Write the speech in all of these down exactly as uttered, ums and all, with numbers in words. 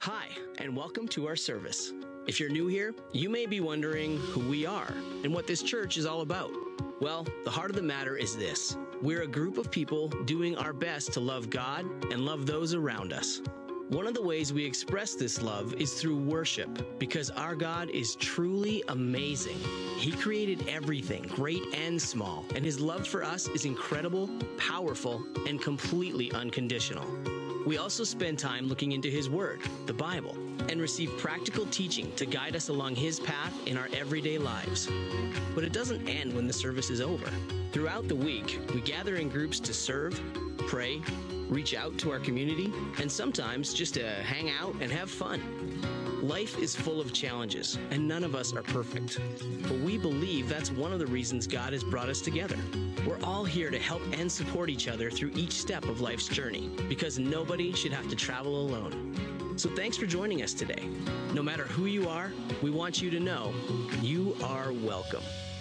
Hi, and welcome to our service. If you're new here, you may be wondering who we are and what this church is all about. Well, the heart of the matter is this. We're a group of people doing our best to love God and love those around us. One of the ways we express this love is through worship, because our God is truly amazing. He created everything, great and small, and his love for us is incredible, powerful, and completely unconditional. We also spend time looking into his word, the Bible, and receive practical teaching to guide us along his path in our everyday lives. But it doesn't end when the service is over. Throughout the week, we gather in groups to serve, pray, reach out to our community, and sometimes just to hang out and have fun. Life is full of challenges, and none of us are perfect. But we believe that's one of the reasons God has brought us together. We're all here to help and support each other through each step of life's journey, because nobody should have to travel alone. So thanks for joining us today. No matter who you are, we want you to know you are welcome.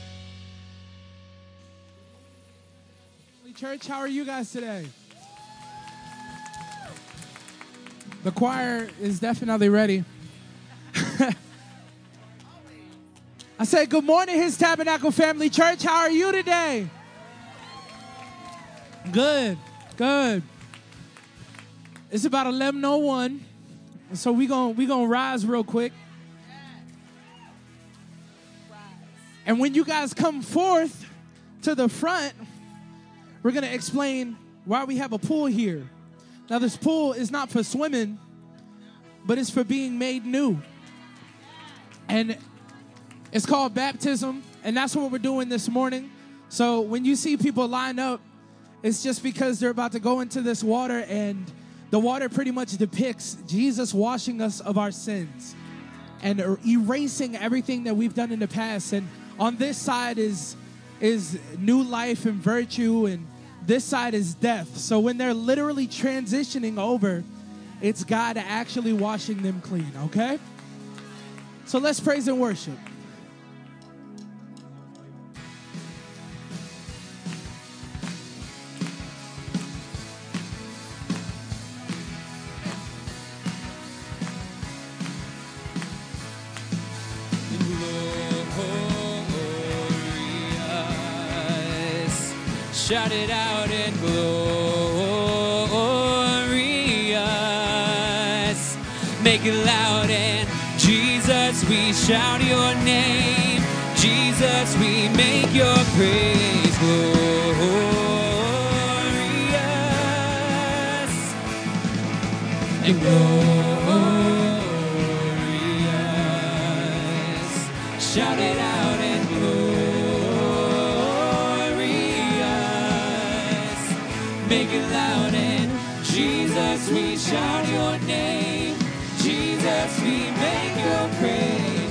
Church, how are you guys today? The choir is definitely ready. I say good morning, His Tabernacle Family Church. How are you today? Good, good. It's about eleven oh one, so we're going we gonna rise real quick. And when you guys come forth to the front, we're going to explain why we have a pool here. Now, this pool is not for swimming, but it's for being made new. And it's called baptism, and that's what we're doing this morning. So when you see people line up, it's just because they're about to go into this water, and the water pretty much depicts Jesus washing us of our sins and erasing everything that we've done in the past. And on this side is, is new life and virtue, and this side is death. So when they're literally transitioning over, it's God actually washing them clean, okay? So let's praise and worship. Shout it out and glorious. Make it loud and Jesus, we shout your name. Jesus, we make your praise glorious. And glorious. Shout it out and glorious. Make it loud and Jesus, we shout your name. Jesus, we make your praise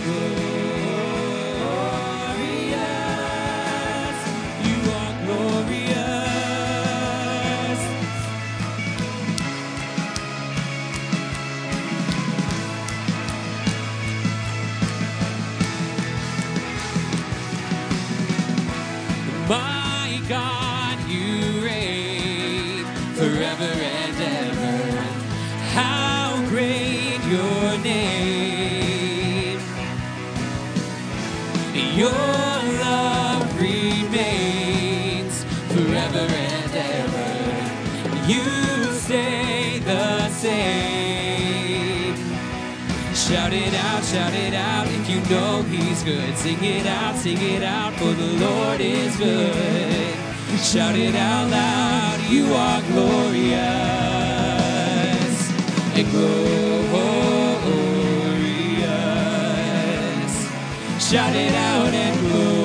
glorious. You are glorious. My God, you reign forever and ever. How great your name. Your love remains forever and ever. You stay the same. Shout it out, shout it out if you know he's good. Sing it out, sing it out, for the Lord is good. Shout it out loud, you are glorious and glorious. Shout it out and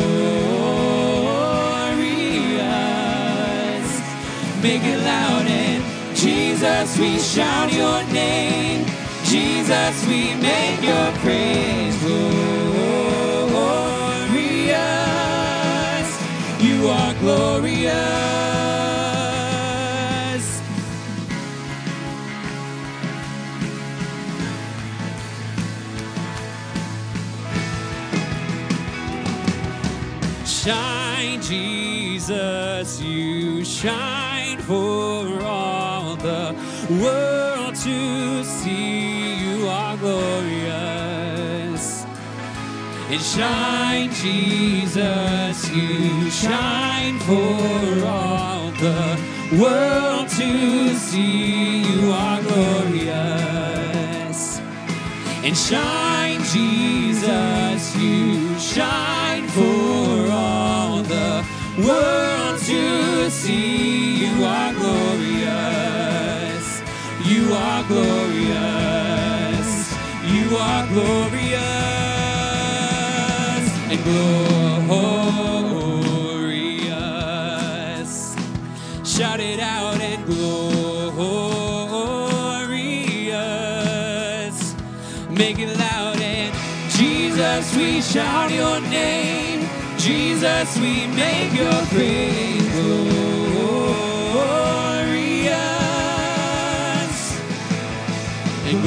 glorious. Make it loud and Jesus, we shout your name. Jesus, we make your praise glorious. You are glorious. Shine, Jesus, you shine for all the world to see. You are glorious. And shine, Jesus, you shine for all the world to see. You are glorious. And shine, Jesus, you shine for all the world to see. You are glorious. You are glorious. You are glorious. And glorious. Shout it out and glorious. Make it loud and Jesus, we shout your name. Jesus, we make your praise glorious. And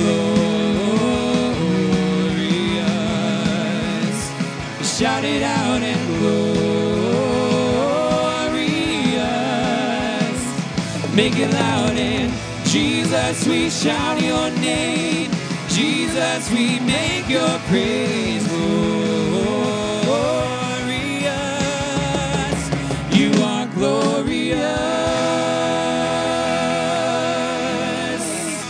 glorious. Shout it out and glorious. Make it loud and Jesus, we shout your name. Jesus, we make your praise glorious. You are glorious.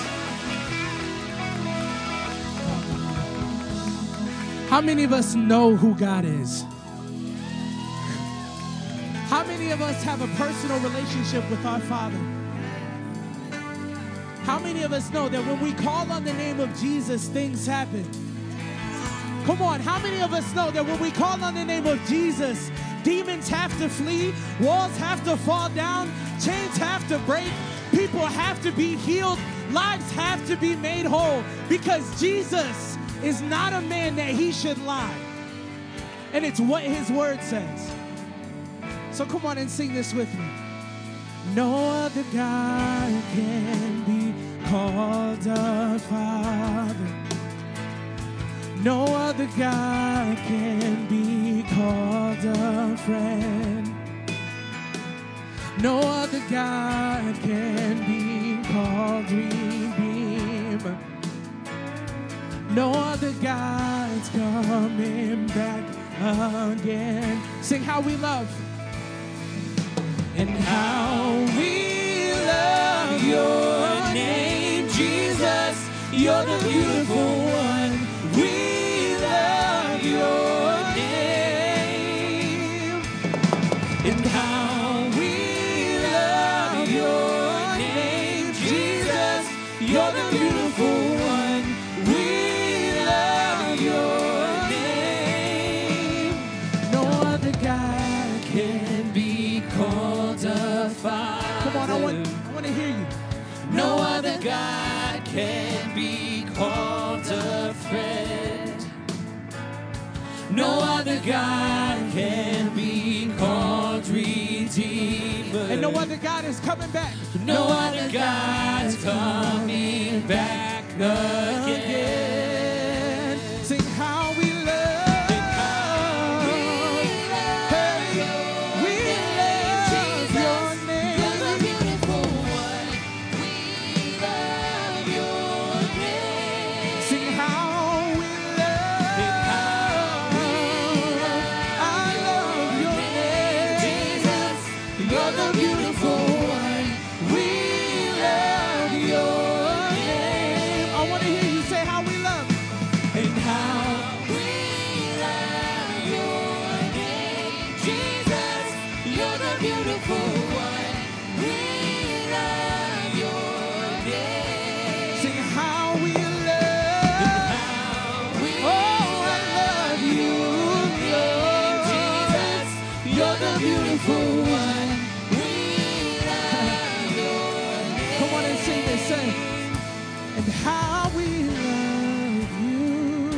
How many of us know who God is? How many of us have a personal relationship with our Father? How many of us know that when we call on the name of Jesus, things happen? Come on, how many of us know that when we call on the name of Jesus, demons have to flee, walls have to fall down, chains have to break, people have to be healed, lives have to be made whole, because Jesus is not a man that he should lie. And it's what his word says. So come on and sing this with me. No other God can be called a father. No other God can be called a friend. No other God can be called redeemer. No other God's coming back again. Sing how we love. And how we love your name, Jesus. You're the beautiful one. We love your name. And how we love your name, Jesus. You're the beautiful one. We love your name. No other God can be called a father. Come on, I want, I want to hear you. No other God can be called a friend. No other God can be called redeemer. And no other God is coming back. No other God's coming back again. Sing how we love. And how we love you,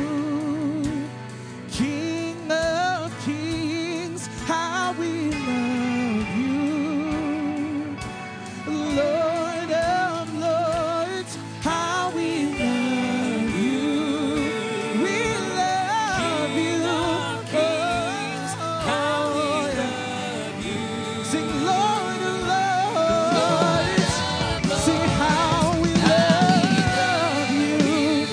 King of Kings, how we love you, Lord of Lords, how we love you, we love you, Kings, how we love you, sing Lord of Lords, sing how we love you.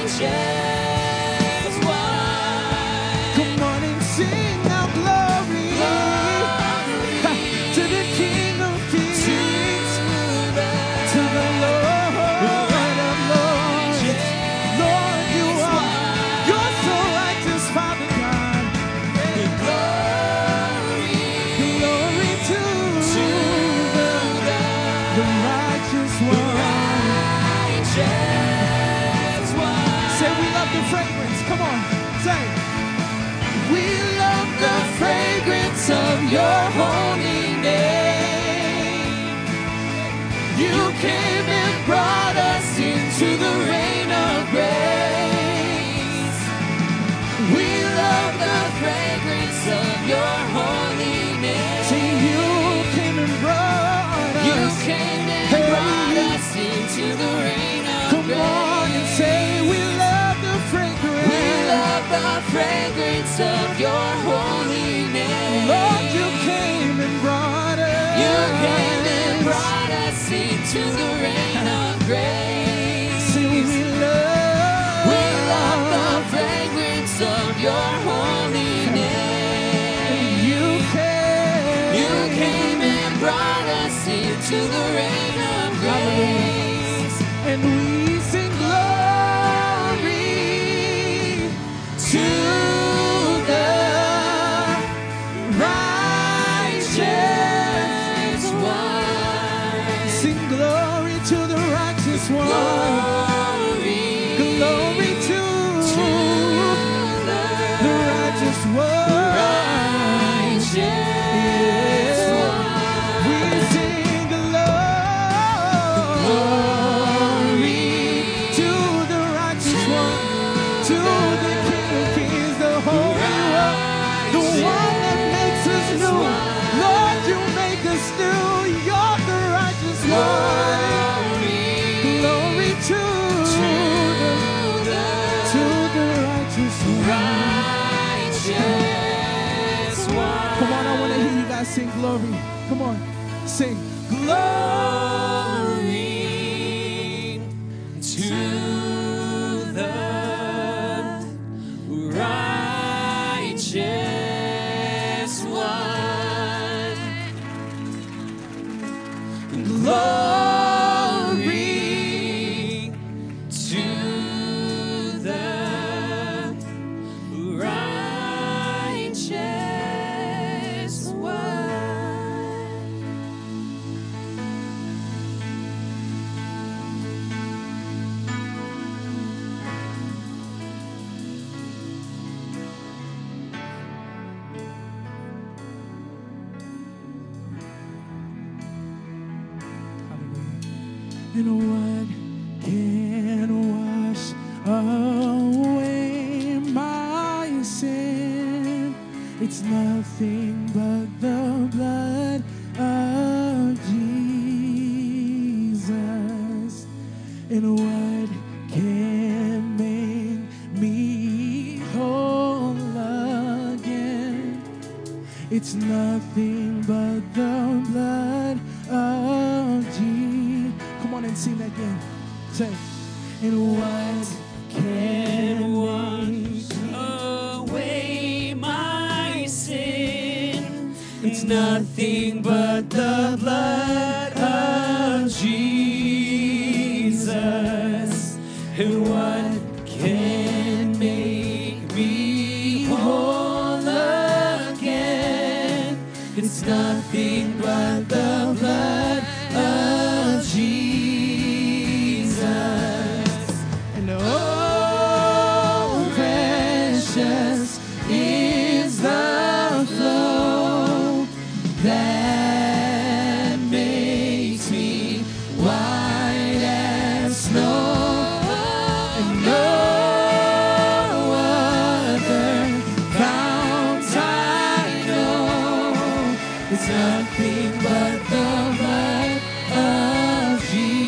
one. Come on and sing now glory, Ha, to the King of Kings, to the Lord of Lords. Lord, you are, you're so righteous, Father God. Glory, Glory to the, the righteous one. righteous one. Say we love the fragrance. Come on, say. We love the fragrance of your holy name. You came and brought us into the reign of grace. We love the fragrance of your holy name. Say you came and brought us. You came and Hey. brought us into the reign of Come grace. on and say we love the fragrance. We love the fragrance of your holy name. Lord, you came and brought us. You came and brought us into the reign of grace. Say we love. We love the fragrance of your holy name. You came. You came and brought us into the reign of grace. And we sing glory To the righteous one. Sing glory to the righteous one. Glory, Glory to to the the righteous one. righteous one. We sing glory to the righteous one, to the King of Kings, the Holy One, the one that makes us new. Lord, you make us new. You're the righteous one. Glory to the, to the righteous one. Righteous one. Come on, I want to hear you guys sing glory. Come on, sing Glory to the righteous one. Glory to the righteous one. And what can wash away my sin? It's nothing but the blood of Jesus. And what can make me whole again? It's nothing but the blood of Jesus. Come on and sing that again. Say, and what can wash Away my sin. It's nothing but the blood of Jesus. And what can make me whole again? It's nothing but the blood of Jesus. And oh, precious is the flow that makes me white as snow. And no other fount I know. It's nothing but the blood of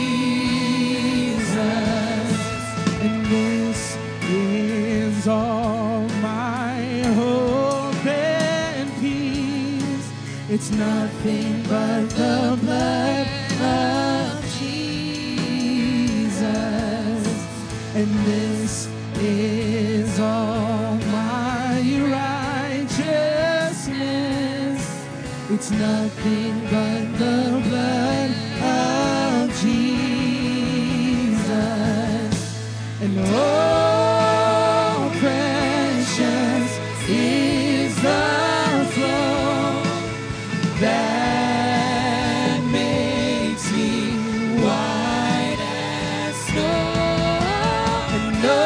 Jesus. And this is all my hope and peace. It's nothing but the blood of Jesus. and this is all my righteousness. It's nothing but the blood of Jesus. And oh, precious is the flow that makes me white as snow. And no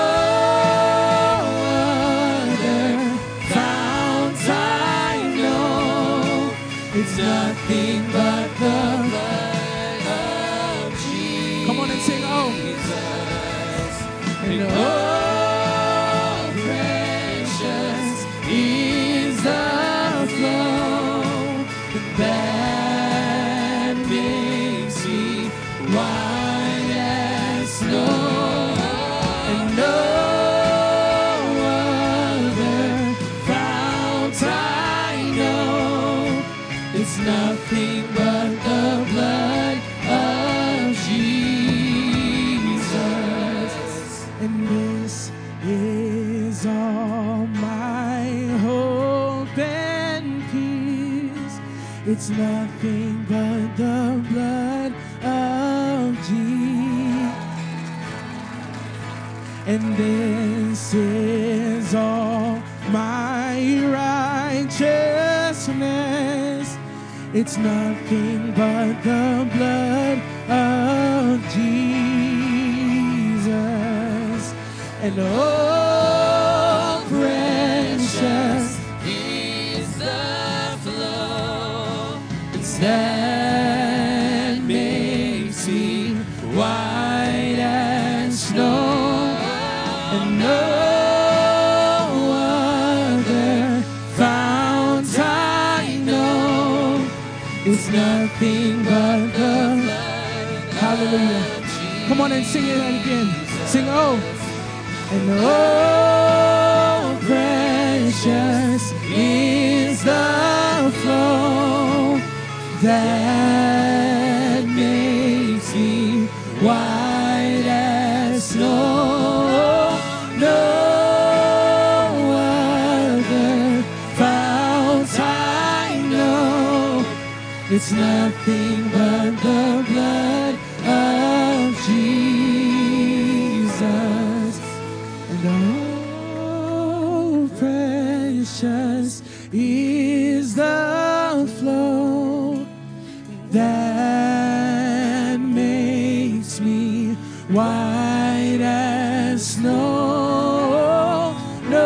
other fount I know. It's nothing but the blood of Jesus. Come on and sing, oh. And oh, precious is the flow that makes me white as snow. And no other fount I know. It's nothing but the blood of Jesus. And this is all my hope and peace. It's nothing but the blood of Jesus. And this is all my righteousness. It's nothing but the blood of Jesus. And oh, precious is the flow that makes me white as snow. And no other fount I know. It's nothing but the blood. Hallelujah. Come on and sing it again. Sing, oh. And oh, precious is the flow that makes me white as snow. No other fount I know. It's nothing but the blood of Jesus. And oh, precious is the flow that makes me white as snow. No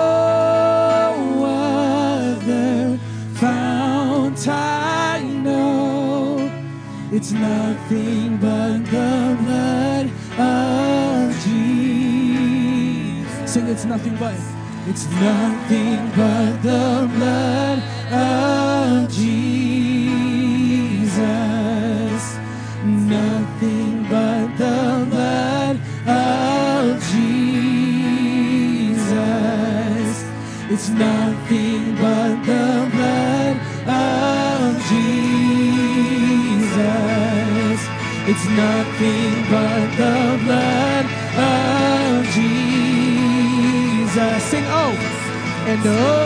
other fount I know. It's nothing but the blood of Jesus. Sing, it's nothing but. It's nothing but the blood of Jesus. Nothing but the blood of Jesus. It's nothing but the blood of Jesus. It's nothing but the blood of Jesus. Sing, oh. And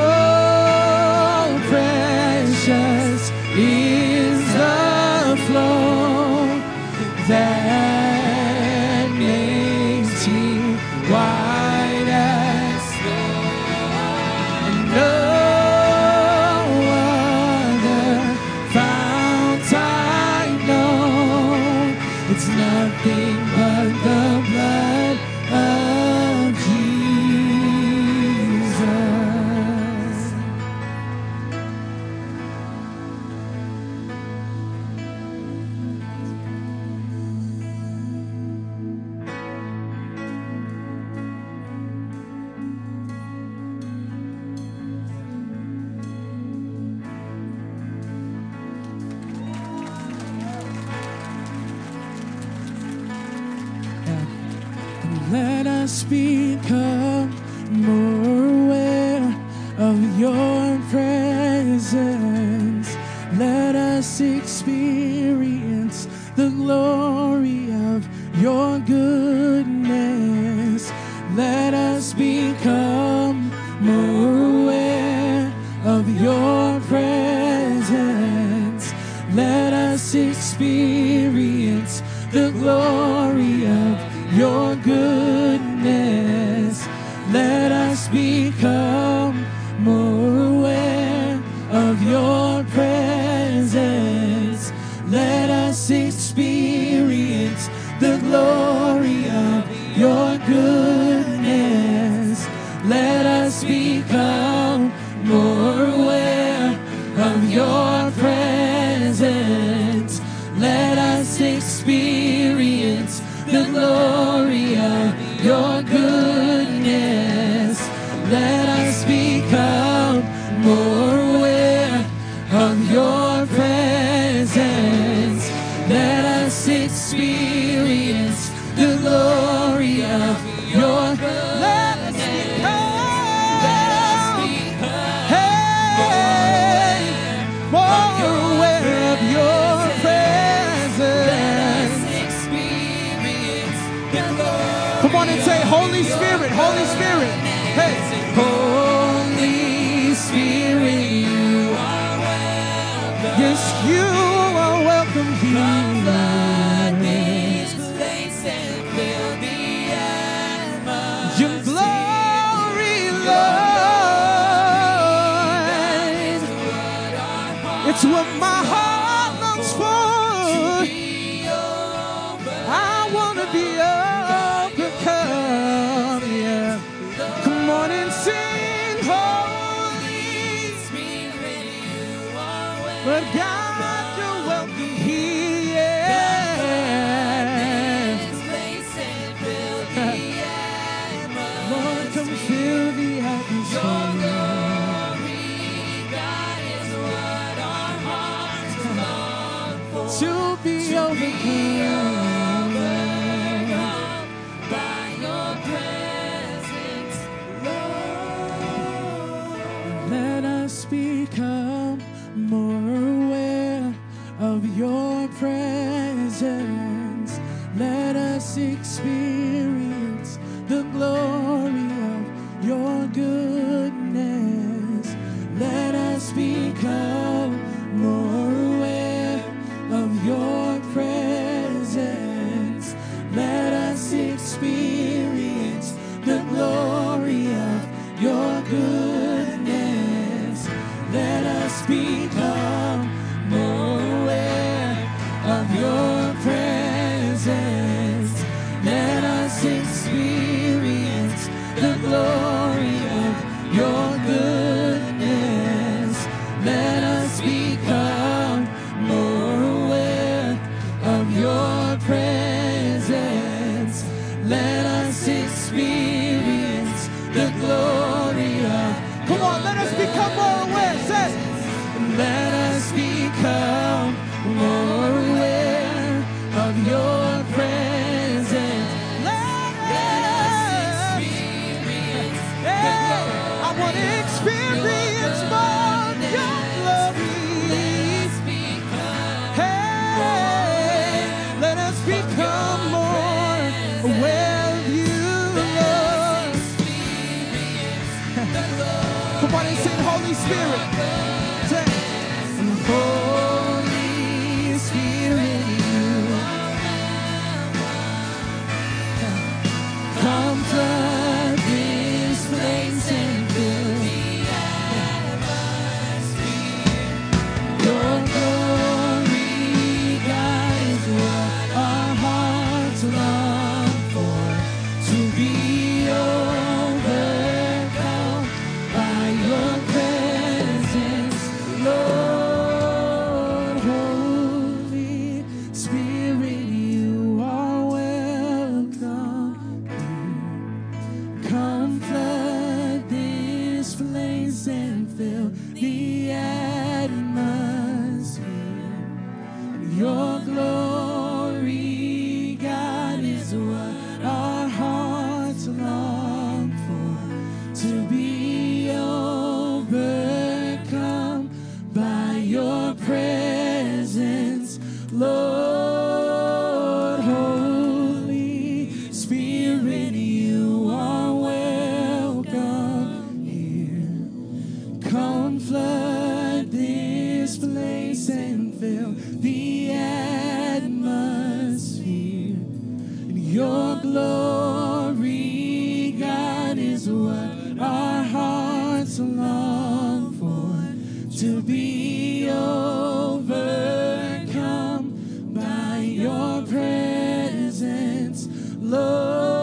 oh, precious is the flow that makes me white as snow. And no other fount I know. It's nothing but the blood of Jesus. Let us become more aware of your presence. Let us experience the glory of your goodness. become more aware of your presence. Let us experience the glory of your goodness. Let us become more aware of your presence. Let us experience the glory of your goodness. Let us become more aware of your presence. Let us experience the glory of your goodness. Let us become, hey, more aware of your presence. Come on and say, Holy Spirit, Holy Spirit. Hey, Holy Spirit, you are welcome. Yes, you are welcome here. Flood this place and fill the atmosphere. Your glory, Lord. It's what my heart longs for. I want to be overcome, yeah. Come on and sing, Holy Spirit, you are welcome. But God, you're welcome here, yeah. Lord, come fill the atmosphere. To be overcome by your presence, Lord. Let us become more aware of your presence. Let us experience the glory of your goodness. Let us become more aware of your presence. Let us experience the glory of your goodness. Let us become more aware of your presence. Let us experience the glory of your goodness. Let us become more aware of your presence. Let us experience the glory of. Come on, let us become more aware. Say, let us become more aware of your presence. Let, let us experience the glory. I want to experience more of your glory. Hey, let us become more aware of you, Lord. Come on and sing, Holy Spirit. Say, Holy Spirit, you come flood this place and fill the atmosphere. Your glory, God, is what our hearts long for. To be overcome by your presence, Lord. Holy Spirit, you are welcome here. Come flood this place and fill the atmosphere. Your glory, God, is what our hearts long for. To be overcome by your presence, Lord. Holy Spirit, you are welcome here. Come flood this place and fill the atmosphere. And your glory, God, is what our hearts so long for, to be overcome by your presence, Lord.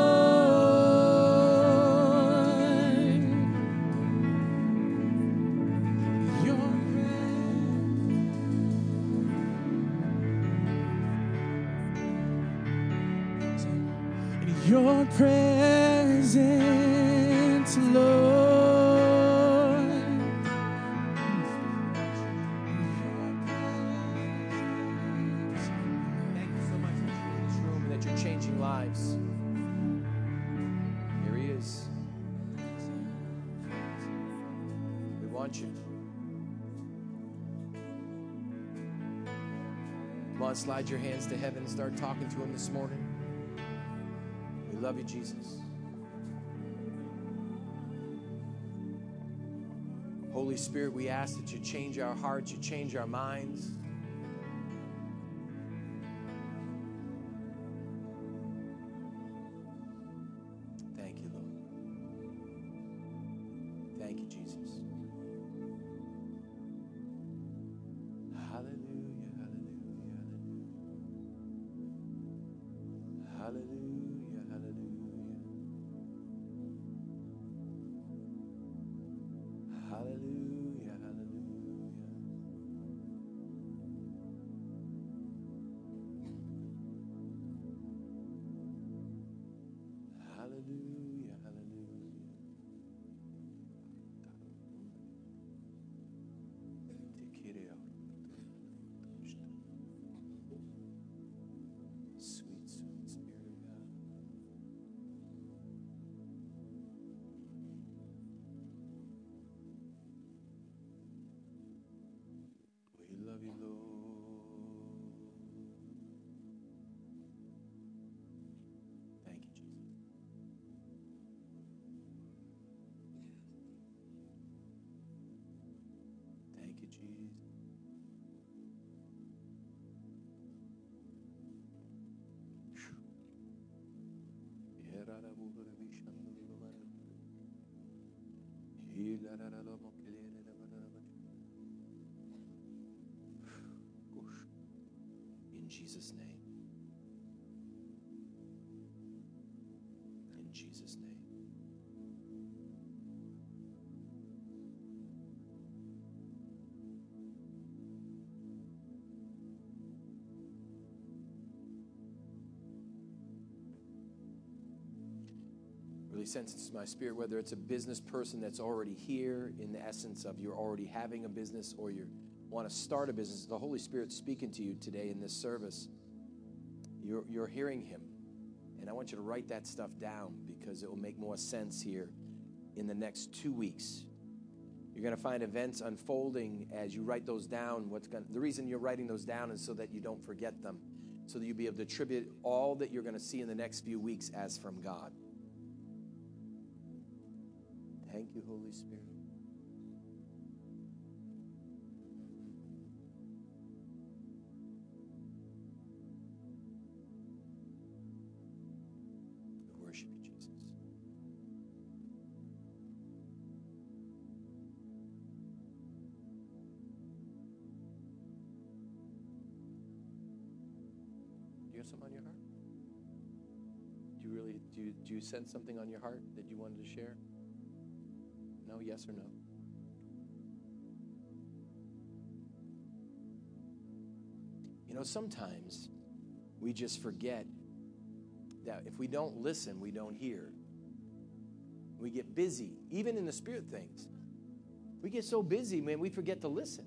Your presence, Lord. Thank you so much for being in this room and that you're changing lives. Here he is. We want you. Come on, slide your hands to heaven and start talking to him this morning. We love you, Jesus. Holy Spirit, we ask that you change our hearts, you change our minds. Thank you, Lord. Thank you, Jesus. Hallelujah, hallelujah, hallelujah. Hallelujah, hallelujah. Hallelujah, hallelujah. Hallelujah, hallelujah. Sweet, sweet Spirit of God. We love you, Lord. Thank you, Jesus. Thank you, Jesus. In Jesus' name. In Jesus' name. Really senses my spirit, whether it's a business person that's already here in the essence of you're already having a business or you want to start a business, the Holy Spirit's speaking to you today in this service. You're, you're hearing him. And I want you to write that stuff down because it will make more sense here in the next two weeks. You're going to find events unfolding as you write those down. What's going the reason you're writing those down is so that you don't forget them, so that you'll be able to attribute all that you're going to see in the next few weeks as from God. Thank you, Holy Spirit. We worship you, Jesus. Do you have something on your heart? Do you really, do you, do you sense something on your heart that you wanted to share? No, yes or no? You know, sometimes we just forget that if we don't listen, we don't hear. We get busy, even in the spirit things. We get so busy, man, we forget to listen.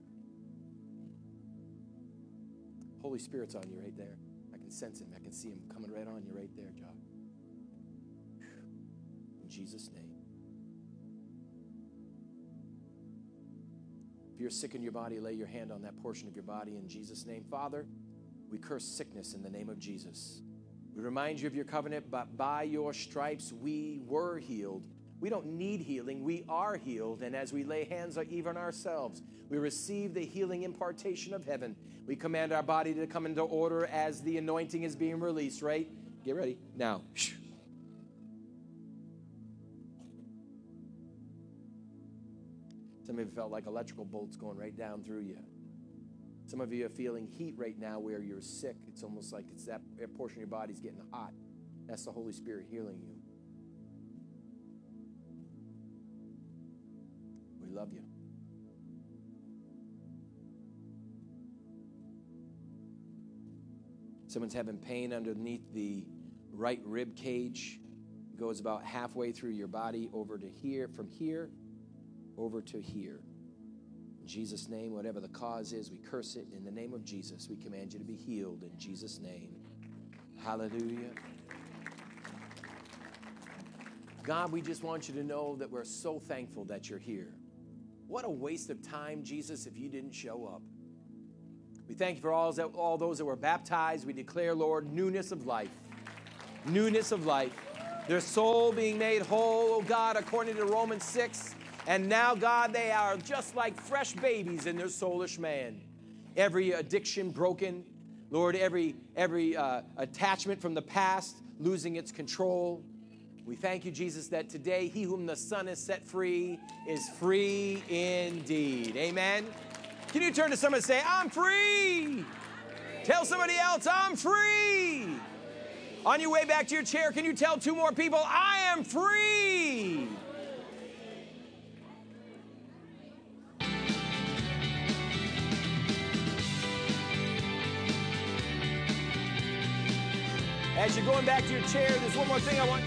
Holy Spirit's on you right there. I can sense him. I can see him coming right on you right there, John. In Jesus' name. If you're sick in your body, lay your hand on that portion of your body in Jesus' name. Father, we curse sickness in the name of Jesus. We remind you of your covenant, but by your stripes we were healed. We don't need healing. We are healed. And as we lay hands on even ourselves, we receive the healing impartation of heaven. We command our body to come into order as the anointing is being released, right? Get ready. Now. Some of you felt like electrical bolts going right down through you. Some of you are feeling heat right now where you're sick. It's almost like it's that portion of your body's getting hot. That's the Holy Spirit healing you. We love you. Someone's having pain underneath the right rib cage. It goes about halfway through your body over to here, from here over to here. In Jesus' name, whatever the cause is, we curse it. In the name of Jesus, we command you to be healed in Jesus' name. Hallelujah. God, we just want you to know that we're so thankful that you're here. What a waste of time, Jesus, if you didn't show up. We thank you for all, all those that were baptized. We declare, Lord, newness of life. Newness of life. Their soul being made whole, oh God, according to Romans six. And now, God, they are just like fresh babies in their soulish man. Every addiction broken. Lord, every, every uh, attachment from the past losing its control. We thank you, Jesus, that today he whom the Son has set free is free indeed. Amen. Can you turn to someone and say, I'm free? Tell somebody else, I'm free. On your way back to your chair, can you tell two more people, I am free? As you're going back to your chair, there's one more thing I want.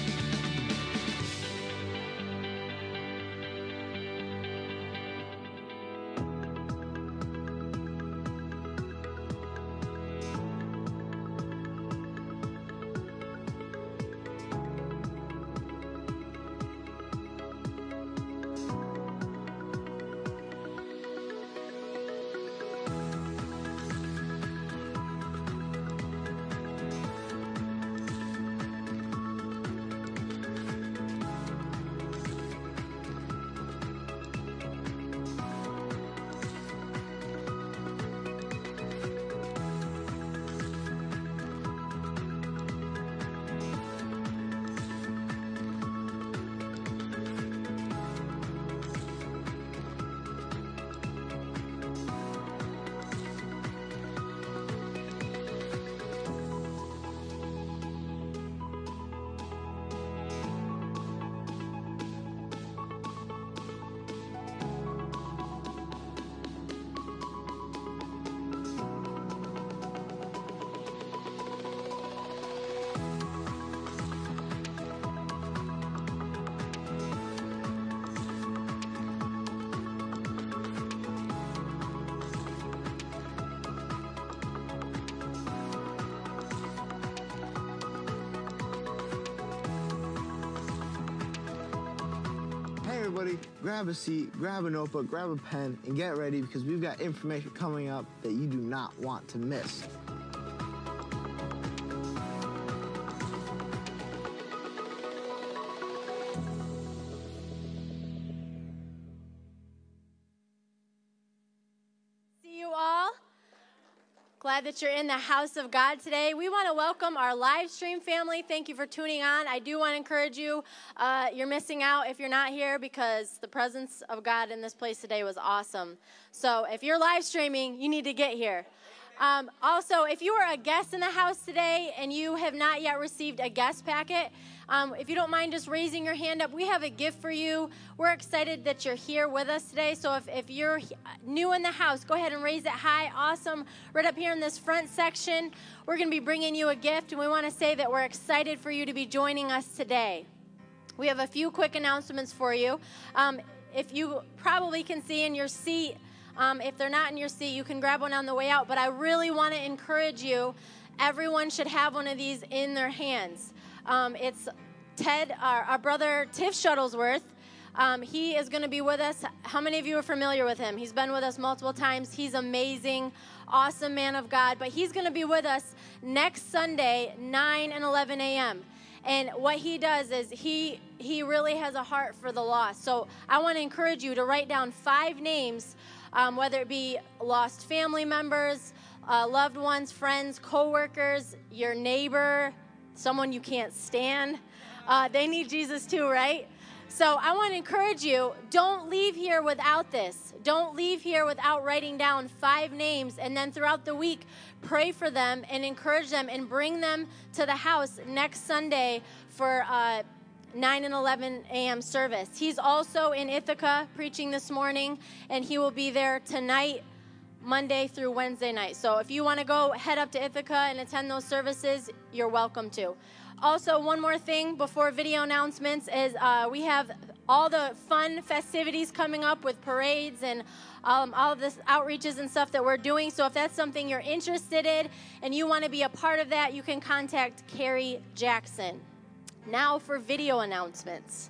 Everybody, grab a seat, grab a notebook, grab a pen, and get ready because we've got information coming up that you do not want to miss. See you all. Glad that you're in the house of God today. We want to welcome our live stream family. Thank you for tuning on. I do want to encourage you. Uh, you're missing out if you're not here because the presence of God in this place today was awesome. So if you're live streaming, you need to get here. Um, also, if you are a guest in the house today and you have not yet received a guest packet, um, if you don't mind just raising your hand up, we have a gift for you. We're excited that you're here with us today. So if, if you're new in the house, go ahead and raise it high. Awesome. Right up here in this front section, we're going to be bringing you a gift, and we want to say that we're excited for you to be joining us today. We have a few quick announcements for you. Um, if you probably can see in your seat, Um, if they're not in your seat, you can grab one on the way out. But I really want to encourage you, everyone should have one of these in their hands. Um, it's Ted, our, our brother Tiff Shuttlesworth. Um, he is going to be with us. How many of you are familiar with him? He's been with us multiple times. He's amazing, awesome man of God. But he's going to be with us next Sunday, nine and eleven a.m. And what he does is he he really has a heart for the lost. So I want to encourage you to write down five names, um, whether it be lost family members, uh, loved ones, friends, coworkers, your neighbor, someone you can't stand. Uh, they need Jesus too, right? So I want to encourage you, don't leave here without this. Don't leave here without writing down five names, and then throughout the week, pray for them and encourage them and bring them to the house next Sunday for uh, nine and eleven a.m. service. He's also in Ithaca preaching this morning, and he will be there tonight, Monday through Wednesday night. So if you want to go head up to Ithaca and attend those services, you're welcome to. Also, one more thing before video announcements is uh, we have all the fun festivities coming up with parades and um, all of this outreaches and stuff that we're doing. So if that's something you're interested in and you want to be a part of that, you can contact Carrie Jackson. Now for video announcements.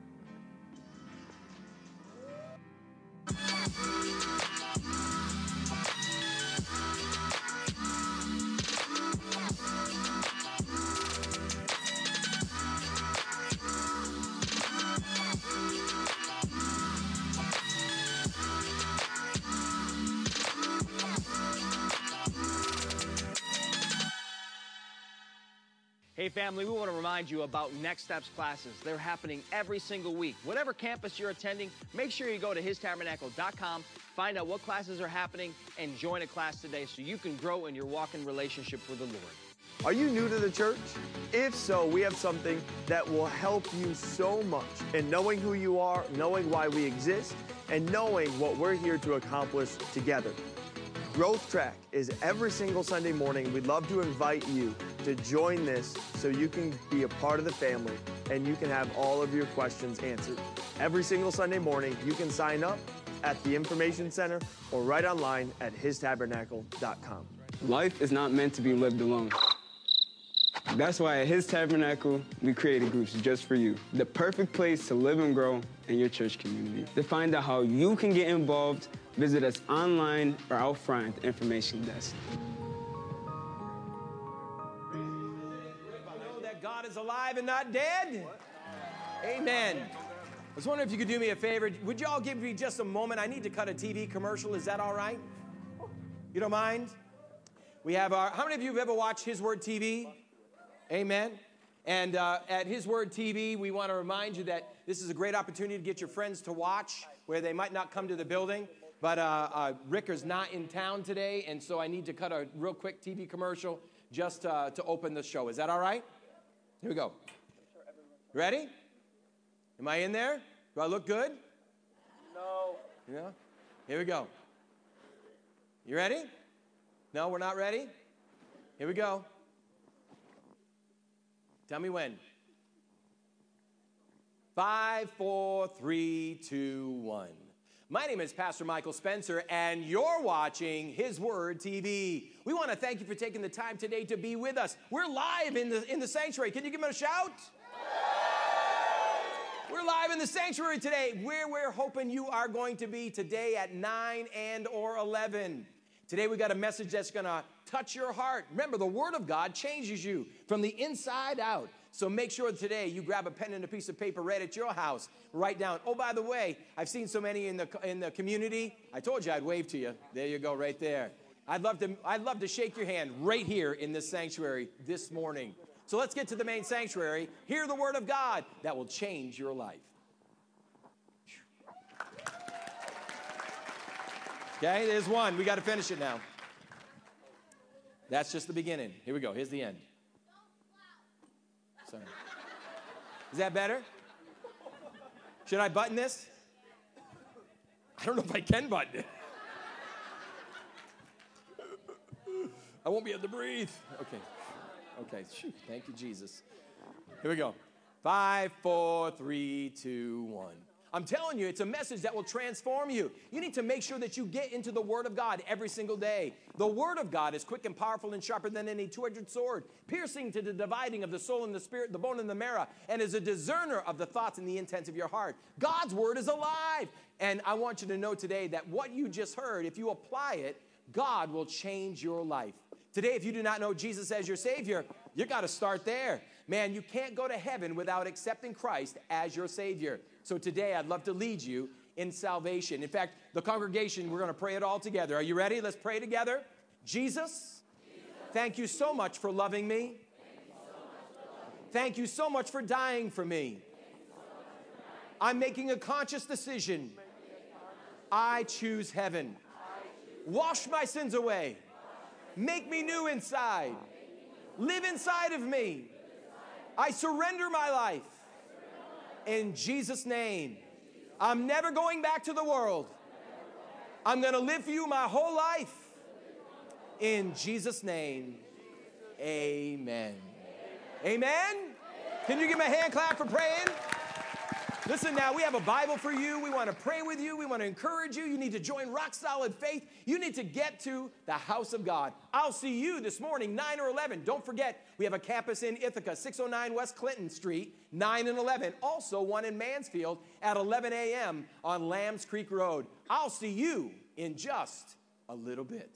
Hey family, we want to remind you about Next Steps classes. They're happening every single week. Whatever campus you're attending, make sure you go to his tabernacle dot com, find out what classes are happening, and join a class today so you can grow in your walk in relationship with the Lord. Are you new to the church? If so, we have something that will help you so much in knowing who you are, knowing why we exist, and knowing what we're here to accomplish together. Growth Track is every single Sunday morning. We'd love to invite you to join this so you can be a part of the family and you can have all of your questions answered. Every single Sunday morning, you can sign up at the Information Center or right online at his tabernacle dot com. Life is not meant to be lived alone. That's why at His Tabernacle, we created groups just for you. The perfect place to live and grow in your church community. To find out how you can get involved, visit us online or out front at the information desk. Know that God is alive and not dead? Amen. I was wondering if you could do me a favor. Would you all give me just a moment? I need to cut a T V commercial. Is that all right? You don't mind? We have our, how many of you have ever watched His Word T V? Amen. And uh, at His Word T V, we want to remind you that this is a great opportunity to get your friends to watch where they might not come to the building. But uh, uh, Rick is not in town today, and so I need to cut a real quick T V commercial just uh, to open the show. Is that all right? Here we go. Ready? Am I in there? Do I look good? No. Yeah? Here we go. You ready? No, we're not ready? Here we go. Tell me when. Five, four, three, two, one. My name is Pastor Michael Spencer, and you're watching His Word T V. We want to thank you for taking the time today to be with us. We're live in the, in the sanctuary. Can you give me a shout? We're live in the sanctuary today, where we're hoping you are going to be today at nine and or eleven. Today we got a message that's going to touch your heart. Remember, the Word of God changes you from the inside out. So make sure today you grab a pen and a piece of paper right at your house. Write down. Oh, by the way, I've seen so many in the in the community. I told you I'd wave to you. There you go, right there. I'd love to I'd love to shake your hand right here in this sanctuary this morning. So let's get to the main sanctuary. Hear the Word of God that will change your life. Okay, there's one. We got to finish it now. That's just the beginning. Here we go. Here's the end. Sorry. Is that better? Should I button this? I don't know if I can button it. I won't be able to breathe. Okay. Okay. Phew. Thank you, Jesus. Here we go. Five, four, three, two, one. I'm telling you, it's a message that will transform you. You need to make sure that you get into the Word of God every single day. The Word of God is quick and powerful and sharper than any two-edged sword, piercing to the dividing of the soul and the spirit, the bone and the marrow, and is a discerner of the thoughts and the intents of your heart. God's Word is alive. And I want you to know today that what you just heard, if you apply it, God will change your life. Today, if you do not know Jesus as your Savior, you got to start there. Man, you can't go to heaven without accepting Christ as your Savior. So today, I'd love to lead you in salvation. In fact, the congregation, we're going to pray it all together. Are you ready? Let's pray together. Jesus, Jesus. Thank you so much for loving me. Thank you so much for, thank you so much for dying for me. I'm making a conscious decision. I choose heaven. Wash my sins away. Make me new inside. Live inside of me. I surrender my life. In Jesus' name. I'm never going back to the world. I'm going to live for you my whole life. In Jesus' name. Amen. Amen. Can you give me a hand clap for praying? Listen now, we have a Bible for you. We want to pray with you. We want to encourage you. You need to join Rock Solid Faith. You need to get to the house of God. I'll see you this morning, nine or eleven. Don't forget, we have a campus in Ithaca, six oh nine West Clinton Street, nine and eleven. Also one in Mansfield at eleven a.m. on Lambs Creek Road. I'll see you in just a little bit.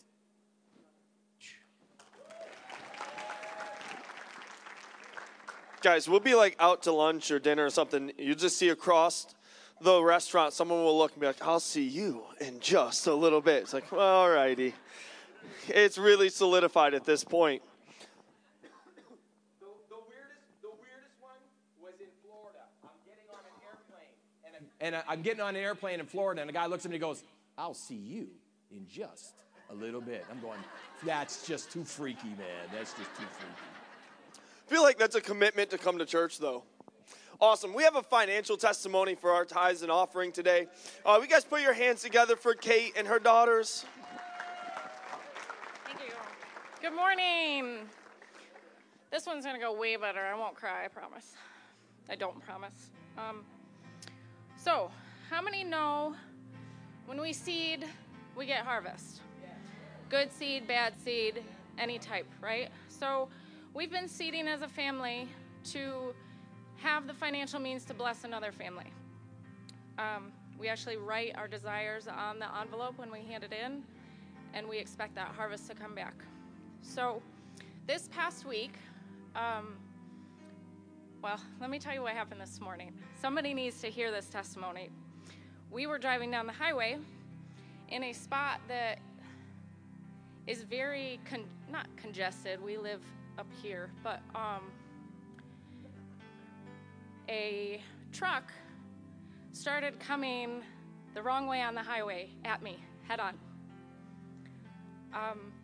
Guys, we'll be like out to lunch or dinner or something. You just see across the restaurant, someone will look and be like, I'll see you in just a little bit. It's like, well, all righty. It's really solidified at this point. The, the, weirdest, the weirdest one was in Florida. I'm getting on an airplane. And, I'm, and I'm getting on an airplane in Florida, and the guy looks at me and goes, I'll see you in just a little bit. I'm going, that's just too freaky, man. That's just too freaky. I feel like that's a commitment to come to church, though. Awesome. We have a financial testimony for our tithes and offering today. Uh, we guys put your hands together for Kate and her daughters. Thank you. Good morning. This one's going to go way better. I won't cry, I promise. I don't promise. Um, so, how many know when we seed, we get harvest? Good seed, bad seed, any type, right? So, we've been seeding as a family to have the financial means to bless another family. Um, we actually write our desires on the envelope when we hand it in, and we expect that harvest to come back. So this past week, um, well, let me tell you what happened this morning. Somebody needs to hear this testimony. We were driving down the highway in a spot that is very, con- not congested, we live up here, but um, a truck started coming the wrong way on the highway at me, head on. Um,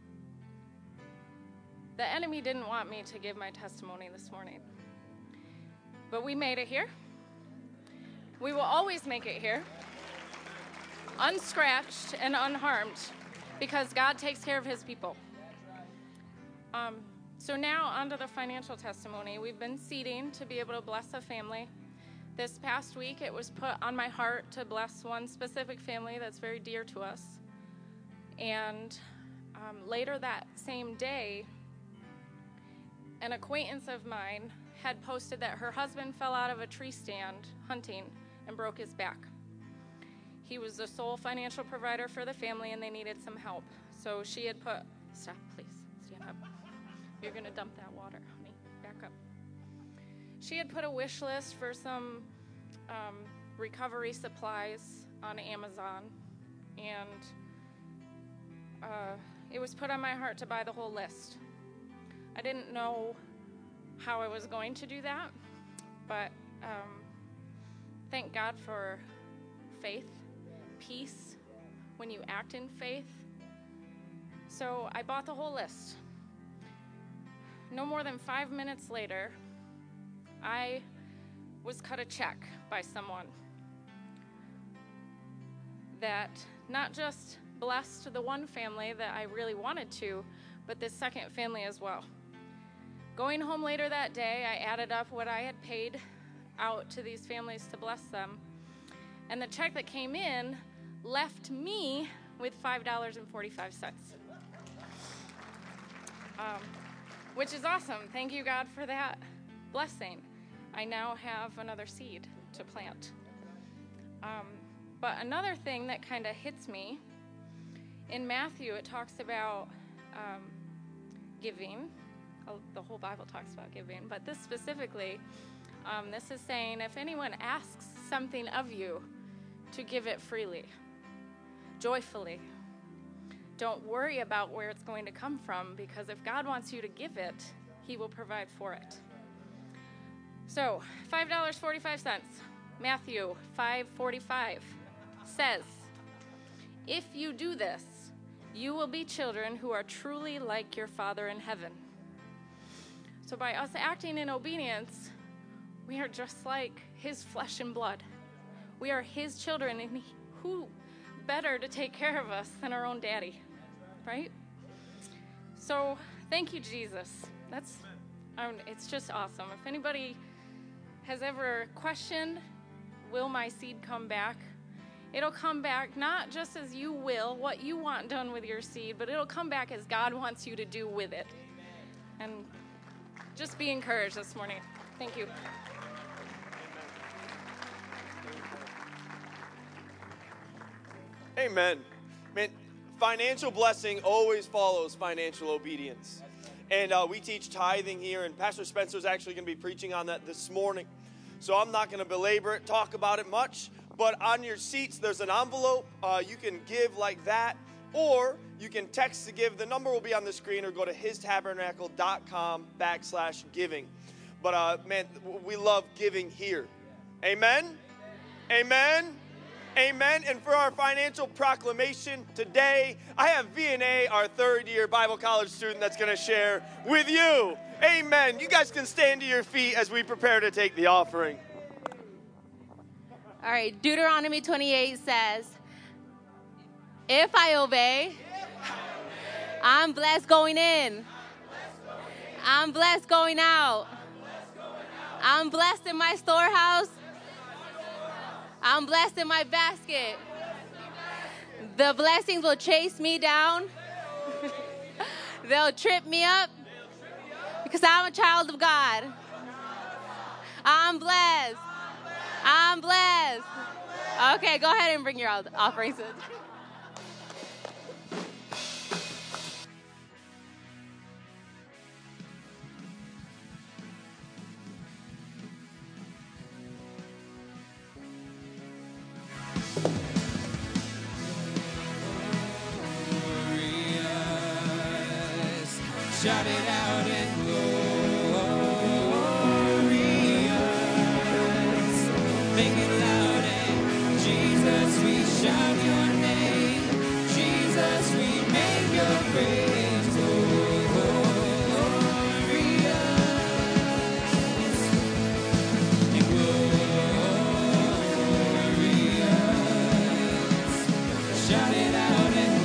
the enemy didn't want me to give my testimony this morning, but we made it here. We will always make it here, unscratched and unharmed, because God takes care of his people. Um, So now onto the financial testimony. We've been seeding to be able to bless a family. This past week, it was put on my heart to bless one specific family that's very dear to us. And um, later that same day, an acquaintance of mine had posted that her husband fell out of a tree stand hunting and broke his back. He was the sole financial provider for the family, and they needed some help. So she had put, stop, please, stand up. You're going to dump that water, honey. Back up. She had put a wish list for some um, recovery supplies on Amazon, and uh, it was put on my heart to buy the whole list. I didn't know how I was going to do that, but um, thank God for faith, peace, when you act in faith. So I bought the whole list. No more than five minutes later, I was cut a check by someone that not just blessed the one family that I really wanted to, but this second family as well. Going home later that day, I added up what I had paid out to these families to bless them, and the check that came in left me with five dollars and forty-five cents. Um, Which is awesome. Thank you, God, for that blessing. I now have another seed to plant. Um, but another thing that kind of hits me, in Matthew, it talks about um, giving. Oh, the whole Bible talks about giving. But this specifically, um, this is saying, if anyone asks something of you, to give it freely, joyfully. Don't worry about where it's going to come from, because if God wants you to give it, he will provide for it. So, five dollars and forty-five cents. Matthew five forty-five says, "If you do this, you will be children who are truly like your Father in heaven." So by us acting in obedience, we are just like his flesh and blood. We are his children, and he, who better to take care of us than our own daddy, right? So thank you, Jesus. That's, um, it's just awesome. If anybody has ever questioned, will my seed come back? It'll come back not just as you will, what you want done with your seed, but it'll come back as God wants you to do with it. And just be encouraged this morning. Thank you. Amen. Man, financial blessing always follows financial obedience. And uh, we teach tithing here, and Pastor Spencer is actually going to be preaching on that this morning. So I'm not going to belabor it, talk about it much. But on your seats, there's an envelope. Uh, you can give like that, or you can text to give. The number will be on the screen, or go to histabernacle.com backslash giving. But, uh, man, we love giving here. Amen? Amen? Amen. And for our financial proclamation today, I have V N A, our third-year Bible college student, that's going to share with you. Amen. You guys can stand to your feet as we prepare to take the offering. All right, Deuteronomy twenty-eight says, if I obey, I'm blessed going in. I'm blessed going out. I'm blessed in my storehouse. I'm blessed in my basket. The blessings will chase me down. They'll trip me up because I'm a child of God. I'm blessed. I'm blessed. Okay, go ahead and bring your offerings in. Shout it out and glorious. Make it loud and Jesus, we shout your name. Jesus, we make your praise glorious and glorious. Shout it out and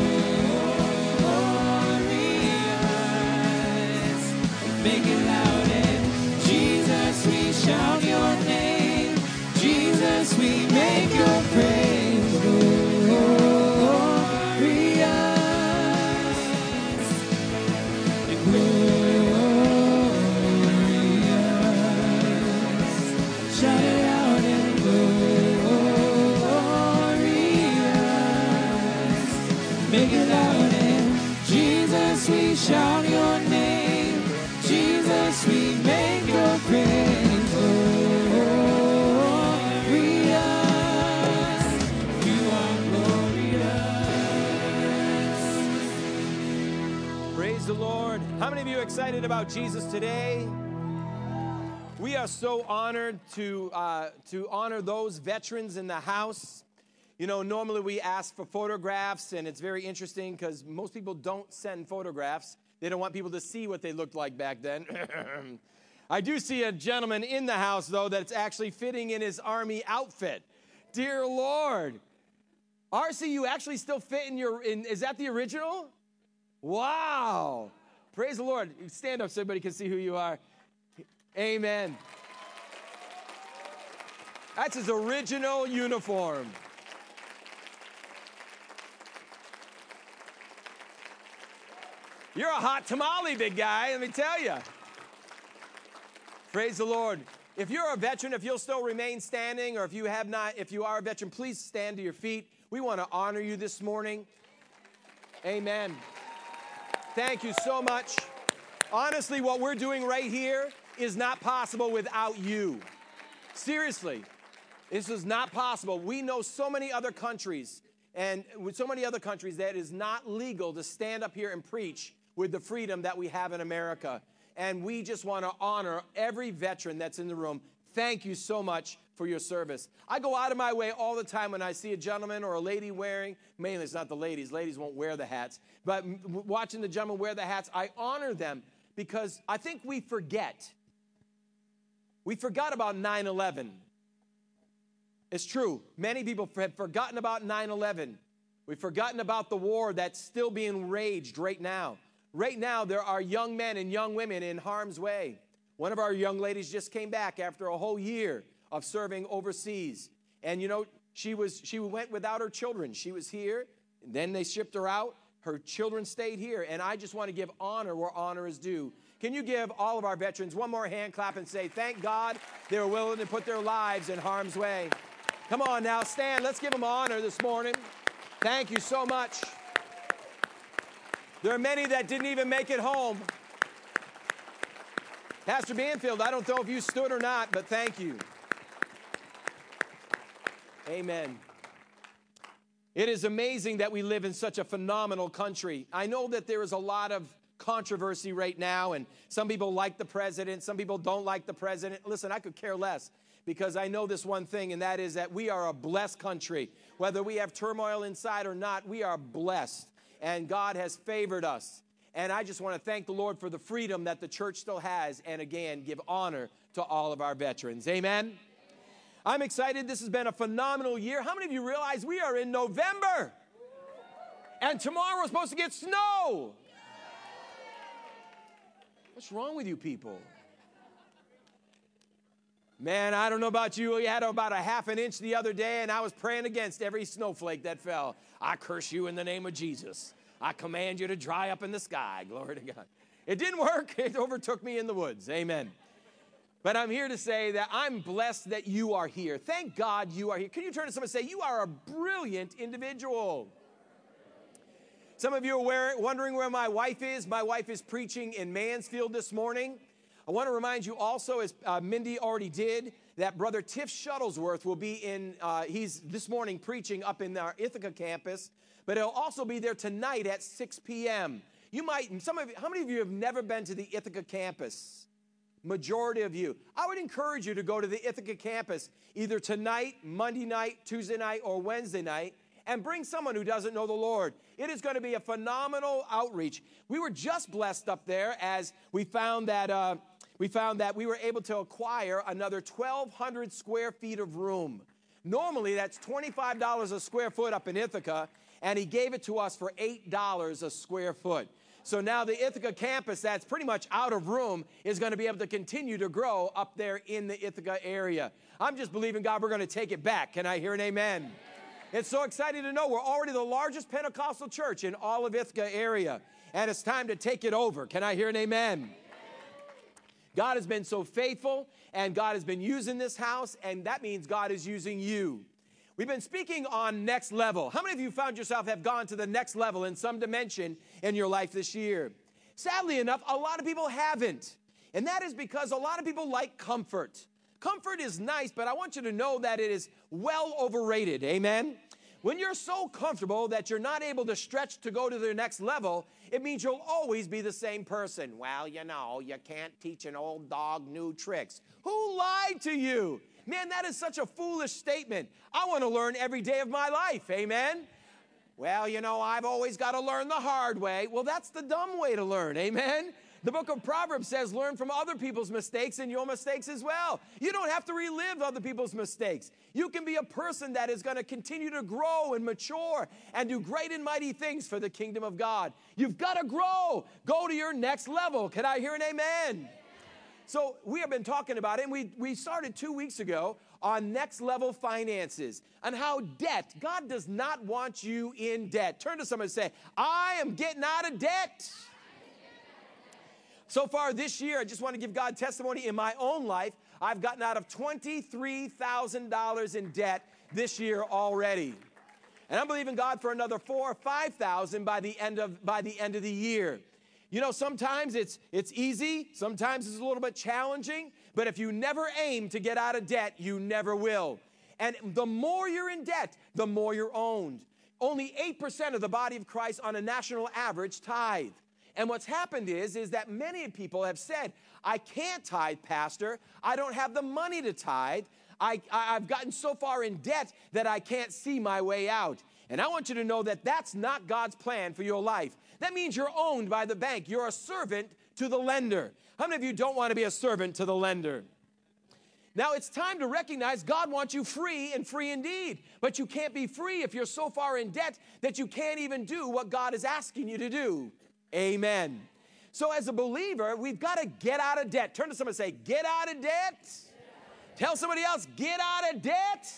glorious. Make it loud and Jesus, we shout your name. Jesus, we make your praise glorious and glorious. Shout it out and glorious. Make it loud and Jesus, we shout your name. Jesus, we make your praise glorious. You are glorious. Praise the Lord. How many of you are excited about Jesus today? We are so honored to, uh, to honor those veterans in the house. You know, normally we ask for photographs, and it's very interesting because most people don't send photographs. They don't want people to see what they looked like back then. I do see a gentleman in the house, though, that's actually fitting in his Army outfit. Dear Lord. R C, you actually still fit in your, in, is that the original? Wow. Praise the Lord. Stand up so everybody can see who you are. Amen. That's his original uniform. You're a hot tamale, big guy, let me tell you. Praise the Lord. If you're a veteran, if you'll still remain standing, or if you have not, if you are a veteran, please stand to your feet. We want to honor you this morning. Amen. Thank you so much. Honestly, what we're doing right here is not possible without you. Seriously, this is not possible. We know so many other countries, and with so many other countries, that it is not legal to stand up here and preach with the freedom that we have in America. And we just want to honor every veteran that's in the room. thank you so much for your service. I go out of my way all the time when I see a gentleman or a lady wearing, mainly it's not the ladies, ladies won't wear the hats, but watching the gentlemen wear the hats, I honor them because I think we forget. We forgot about nine eleven. It's true. Many people have forgotten about nine eleven. We've forgotten about the war that's still being waged right now. Right now, there are young men and young women in harm's way. One of our young ladies just came back after a whole year of serving overseas. And, you know, she was she went without her children. She was here, and then they shipped her out. Her children stayed here. And I just want to give honor where honor is due. Can you give all of our veterans one more hand clap and say, thank God they were willing to put their lives in harm's way. Come on now, stand. Let's give them honor this morning. Thank you so much. There are many that didn't even make it home. Pastor Banfield, I don't know if you stood or not, but thank you. Amen. It is amazing that we live in such a phenomenal country. I know that there is a lot of controversy right now, and some people like the president, some people don't like the president. Listen, I could care less because I know this one thing, and that is that we are a blessed country. Whether we have turmoil inside or not, we are blessed, and God has favored us. And I just want to thank the Lord for the freedom that the church still has, and again, give honor to all of our veterans. Amen? I'm excited. This has been a phenomenal year. How many of you realize we are in November? And tomorrow we're supposed to get snow. What's wrong with you people? Man, I don't know about you. We had about a half an inch the other day, and I was praying against every snowflake that fell. I curse you in the name of Jesus. I command you to dry up in the sky. Glory to God. It didn't work. It overtook me in the woods. Amen. But I'm here to say that I'm blessed that you are here. Thank God you are here. Can you turn to someone and say, you are a brilliant individual? Some of you are wondering where my wife is. My wife is preaching in Mansfield this morning. I want to remind you also, as uh, Mindy already did, that Brother Tiff Shuttlesworth will be in, uh, he's this morning preaching up in our Ithaca campus. But he'll also be there tonight at six p.m. You might, some of you, how many of you have never been to the Ithaca campus? Majority of you. I would encourage you to go to the Ithaca campus either tonight, Monday night, Tuesday night, or Wednesday night, and bring someone who doesn't know the Lord. It is going to be a phenomenal outreach. We were just blessed up there as we found that uh, we found that we were able to acquire another twelve hundred square feet of room. Normally, that's twenty-five dollars a square foot up in Ithaca. And he gave it to us for eight dollars a square foot. So now the Ithaca campus that's pretty much out of room is going to be able to continue to grow up there in the Ithaca area. I'm just believing God we're going to take it back. Can I hear an amen? Amen. It's so exciting to know we're already the largest Pentecostal church in all of Ithaca area. And it's time to take it over. Can I hear an amen? Amen. God has been so faithful, and God has been using this house, and that means God is using you. We've been speaking on next level. How many of you found yourself have gone to the next level in some dimension in your life this year? Sadly enough, a lot of people haven't. And that is because a lot of people like comfort. Comfort is nice, but I want you to know that it is well overrated. Amen? When you're so comfortable that you're not able to stretch to go to the next level, it means you'll always be the same person. Well, you know, you can't teach an old dog new tricks. Who lied to you? Man, that is such a foolish statement. I want to learn every day of my life. Amen? Well, you know, I've always got to learn the hard way. Well, that's the dumb way to learn. Amen? The book of Proverbs says, learn from other people's mistakes and your mistakes as well. You don't have to relive other people's mistakes. You can be a person that is going to continue to grow and mature and do great and mighty things for the kingdom of God. You've got to grow. Go to your next level. Can I hear an amen? So we have been talking about it, and we, we started two weeks ago on next level finances and how debt, God does not want you in debt. Turn to someone and say, I am getting out of debt. So far this year, I just want to give God testimony in my own life. I've gotten out of twenty-three thousand dollars in debt this year already. And I'm believing God for another four or five thousand by the end of by the end of the year. You know, sometimes it's it's easy, sometimes it's a little bit challenging, but if you never aim to get out of debt, you never will. And the more you're in debt, the more you're owned. Only eight percent of the body of Christ on a national average tithe. And what's happened is, is that many people have said, I can't tithe, Pastor. I don't have the money to tithe. I, I, I've gotten so far in debt that I can't see my way out. And I want you to know that that's not God's plan for your life. That means you're owned by the bank. You're a servant to the lender. How many of you don't want to be a servant to the lender? Now, it's time to recognize God wants you free and free indeed. But you can't be free if you're so far in debt that you can't even do what God is asking you to do. Amen. So as a believer, we've got to get out of debt. Turn to someone and say, get out of debt. Tell somebody else, get out of debt.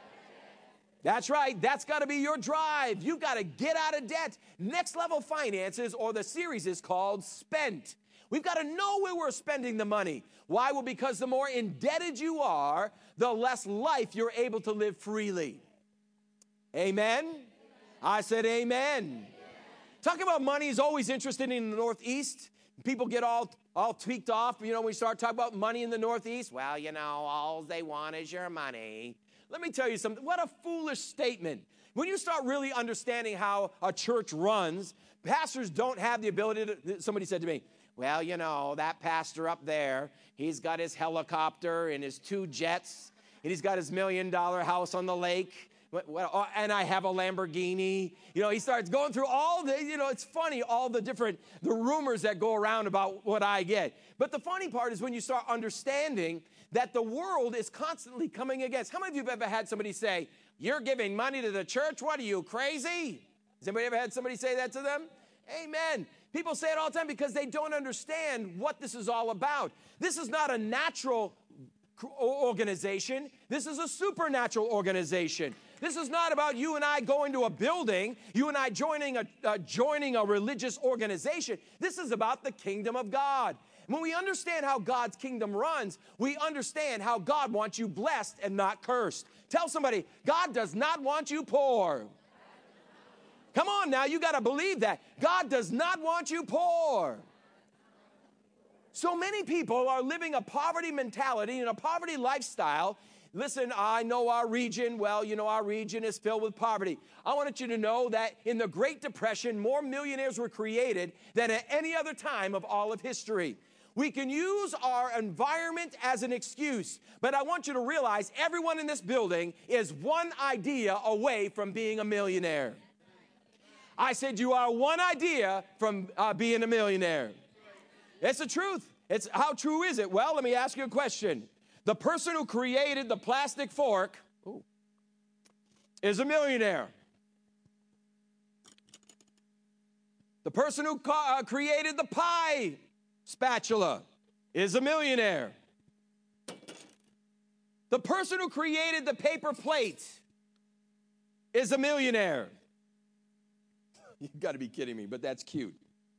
That's right. That's got to be your drive. You've got to get out of debt. Next Level Finances, or the series is called Spent. We've got to know where we're spending the money. Why? Well, because the more indebted you are, the less life you're able to live freely. Amen? Amen. I said amen. Amen. Talking about money is always interesting in the Northeast. People get all, all tweaked off, you know, when we start talking about money in the Northeast. Well, you know, all they want is your money. Let me tell you something. What a foolish statement. When you start really understanding how a church runs, pastors don't have the ability to, somebody said to me, well, you know, that pastor up there, he's got his helicopter and his two jets, and he's got his million-dollar house on the lake, and I have a Lamborghini. You know, he starts going through all the, you know, it's funny, all the different, the rumors that go around about what I get. But the funny part is when you start understanding that the world is constantly coming against. How many of you have ever had somebody say, you're giving money to the church? What are you, crazy? Has anybody ever had somebody say that to them? Amen. People say it all the time because they don't understand what this is all about. This is not a natural organization. This is a supernatural organization. This is not about you and I going to a building, you and I joining a, uh, joining a religious organization. This is about the kingdom of God. When we understand how God's kingdom runs, we understand how God wants you blessed and not cursed. Tell somebody, God does not want you poor. Come on now, you got to believe that. God does not want you poor. So many people are living a poverty mentality and a poverty lifestyle. Listen, I know our region, well, you know, our region is filled with poverty. I want you to know that in the Great Depression, more millionaires were created than at any other time of all of history. We can use our environment as an excuse, but I want you to realize everyone in this building is one idea away from being a millionaire. I said you are one idea from uh, being a millionaire. It's the truth. It's how true is it? Well, let me ask you a question. The person who created the plastic fork ooh, is a millionaire. The person who ca- uh, created the pie spatula is a millionaire. The person who created the paper plate is a millionaire. You've got to be kidding me, but that's cute.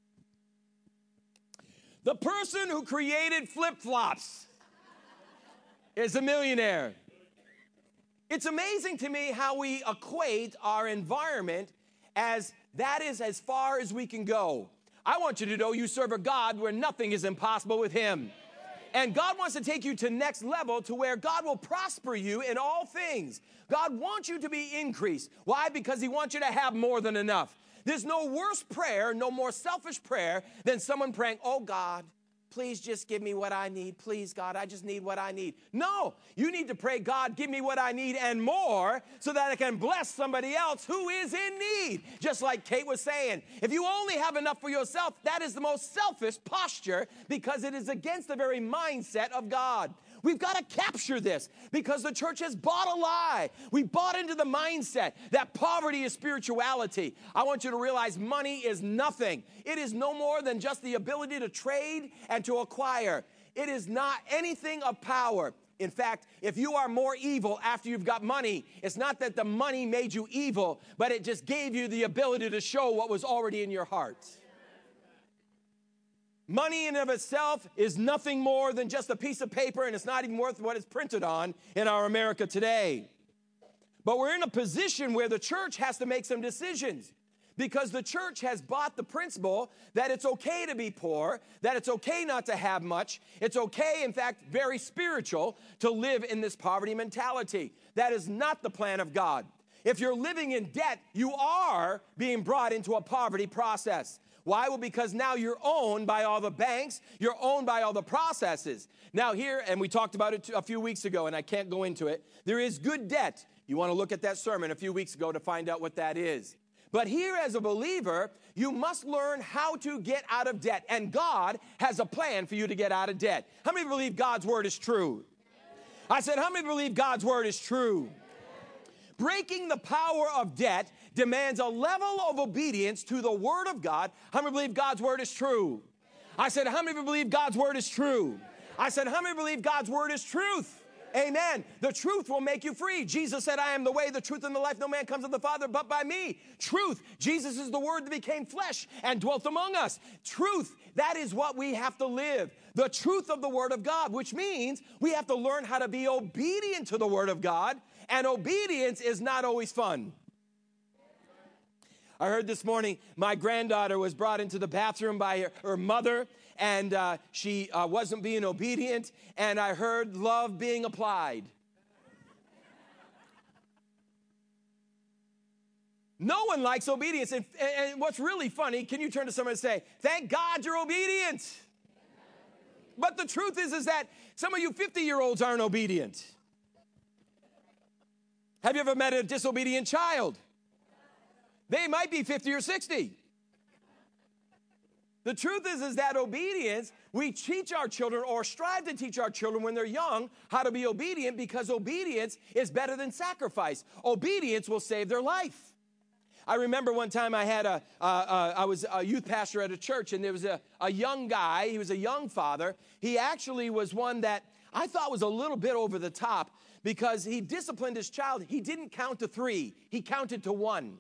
The person who created flip-flops is a millionaire. It's amazing to me how we equate our environment as that is as far as we can go. I want you to know you serve a God where nothing is impossible with him. And God wants to take you to next level to where God will prosper you in all things. God wants you to be increased. Why? Because he wants you to have more than enough. There's no worse prayer, no more selfish prayer than someone praying, oh God, please just give me what I need. Please, God, I just need what I need. No, you need to pray, God, give me what I need and more so that I can bless somebody else who is in need. Just like Kate was saying, if you only have enough for yourself, that is the most selfish posture because it is against the very mindset of God. We've got to capture this because the church has bought a lie. We bought into the mindset that poverty is spirituality. I want you to realize money is nothing. It is no more than just the ability to trade and to acquire. It is not anything of power. In fact, if you are more evil after you've got money, it's not that the money made you evil, but it just gave you the ability to show what was already in your heart. Money in and of itself is nothing more than just a piece of paper, and it's not even worth what it's printed on in our America today. But we're in a position where the church has to make some decisions because the church has bought the principle that it's okay to be poor, that it's okay not to have much. It's okay, in fact, very spiritual to live in this poverty mentality. That is not the plan of God. If you're living in debt, you are being brought into a poverty process. Why? Well, because now you're owned by all the banks. You're owned by all the processes. Now here, and we talked about it a few weeks ago, and I can't go into it, there is good debt. You want to look at that sermon a few weeks ago to find out what that is. But here as a believer, you must learn how to get out of debt. And God has a plan for you to get out of debt. How many believe God's word is true? I said, how many believe God's word is true? Breaking the power of debt demands a level of obedience to the word of God. How many believe God's word is true? I said, how many believe God's word is true? I said, how many believe God's word is truth? Amen. The truth will make you free. Jesus said, I am the way, the truth, and the life. No man comes to the Father but by me. Truth. Jesus is the word that became flesh and dwelt among us. Truth. That is what we have to live. The truth of the word of God, which means we have to learn how to be obedient to the word of God. And obedience is not always fun. I heard this morning my granddaughter was brought into the bathroom by her, her mother, and uh, she uh, wasn't being obedient, and I heard love being applied. No one likes obedience. And, and what's really funny, can you turn to someone and say, thank God you're obedient? But the truth is, is that some of you fifty-year-olds aren't obedient. Have you ever met a disobedient child? They might be fifty or sixty. The truth is, is that obedience, we teach our children or strive to teach our children when they're young how to be obedient, because obedience is better than sacrifice. Obedience will save their life. I remember one time I had a, uh, uh, I was a youth pastor at a church, and there was a, a young guy. He was a young father. He actually was one that I thought was a little bit over the top, because he disciplined his child. He didn't count to three. He counted to one.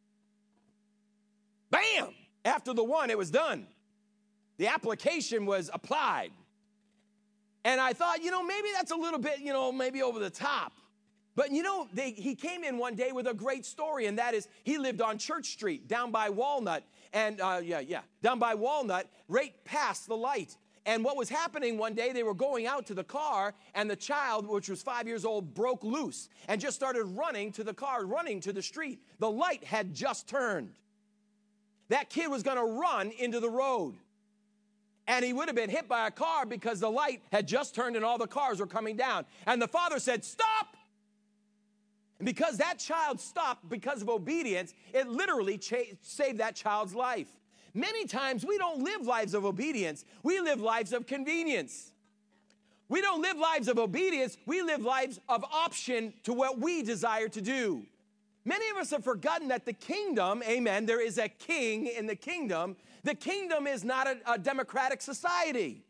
Bam! After the one, it was done. The application was applied. And I thought, you know, maybe that's a little bit, you know, maybe over the top. But, you know, they, he came in one day with a great story, and that is he lived on Church Street down by Walnut. And, uh, yeah, yeah, down by Walnut, right past the light. And what was happening one day, they were going out to the car, and the child, which was five years old, broke loose and just started running to the car, running to the street. The light had just turned. That kid was going to run into the road. And he would have been hit by a car because the light had just turned and all the cars were coming down. And the father said, stop! And because that child stopped because of obedience, it literally cha- saved that child's life. Many times we don't live lives of obedience. We live lives of convenience. We don't live lives of obedience. We live lives of option to what we desire to do. Many of us have forgotten that the kingdom, amen, there is a king in the kingdom. The kingdom is not a, a democratic society.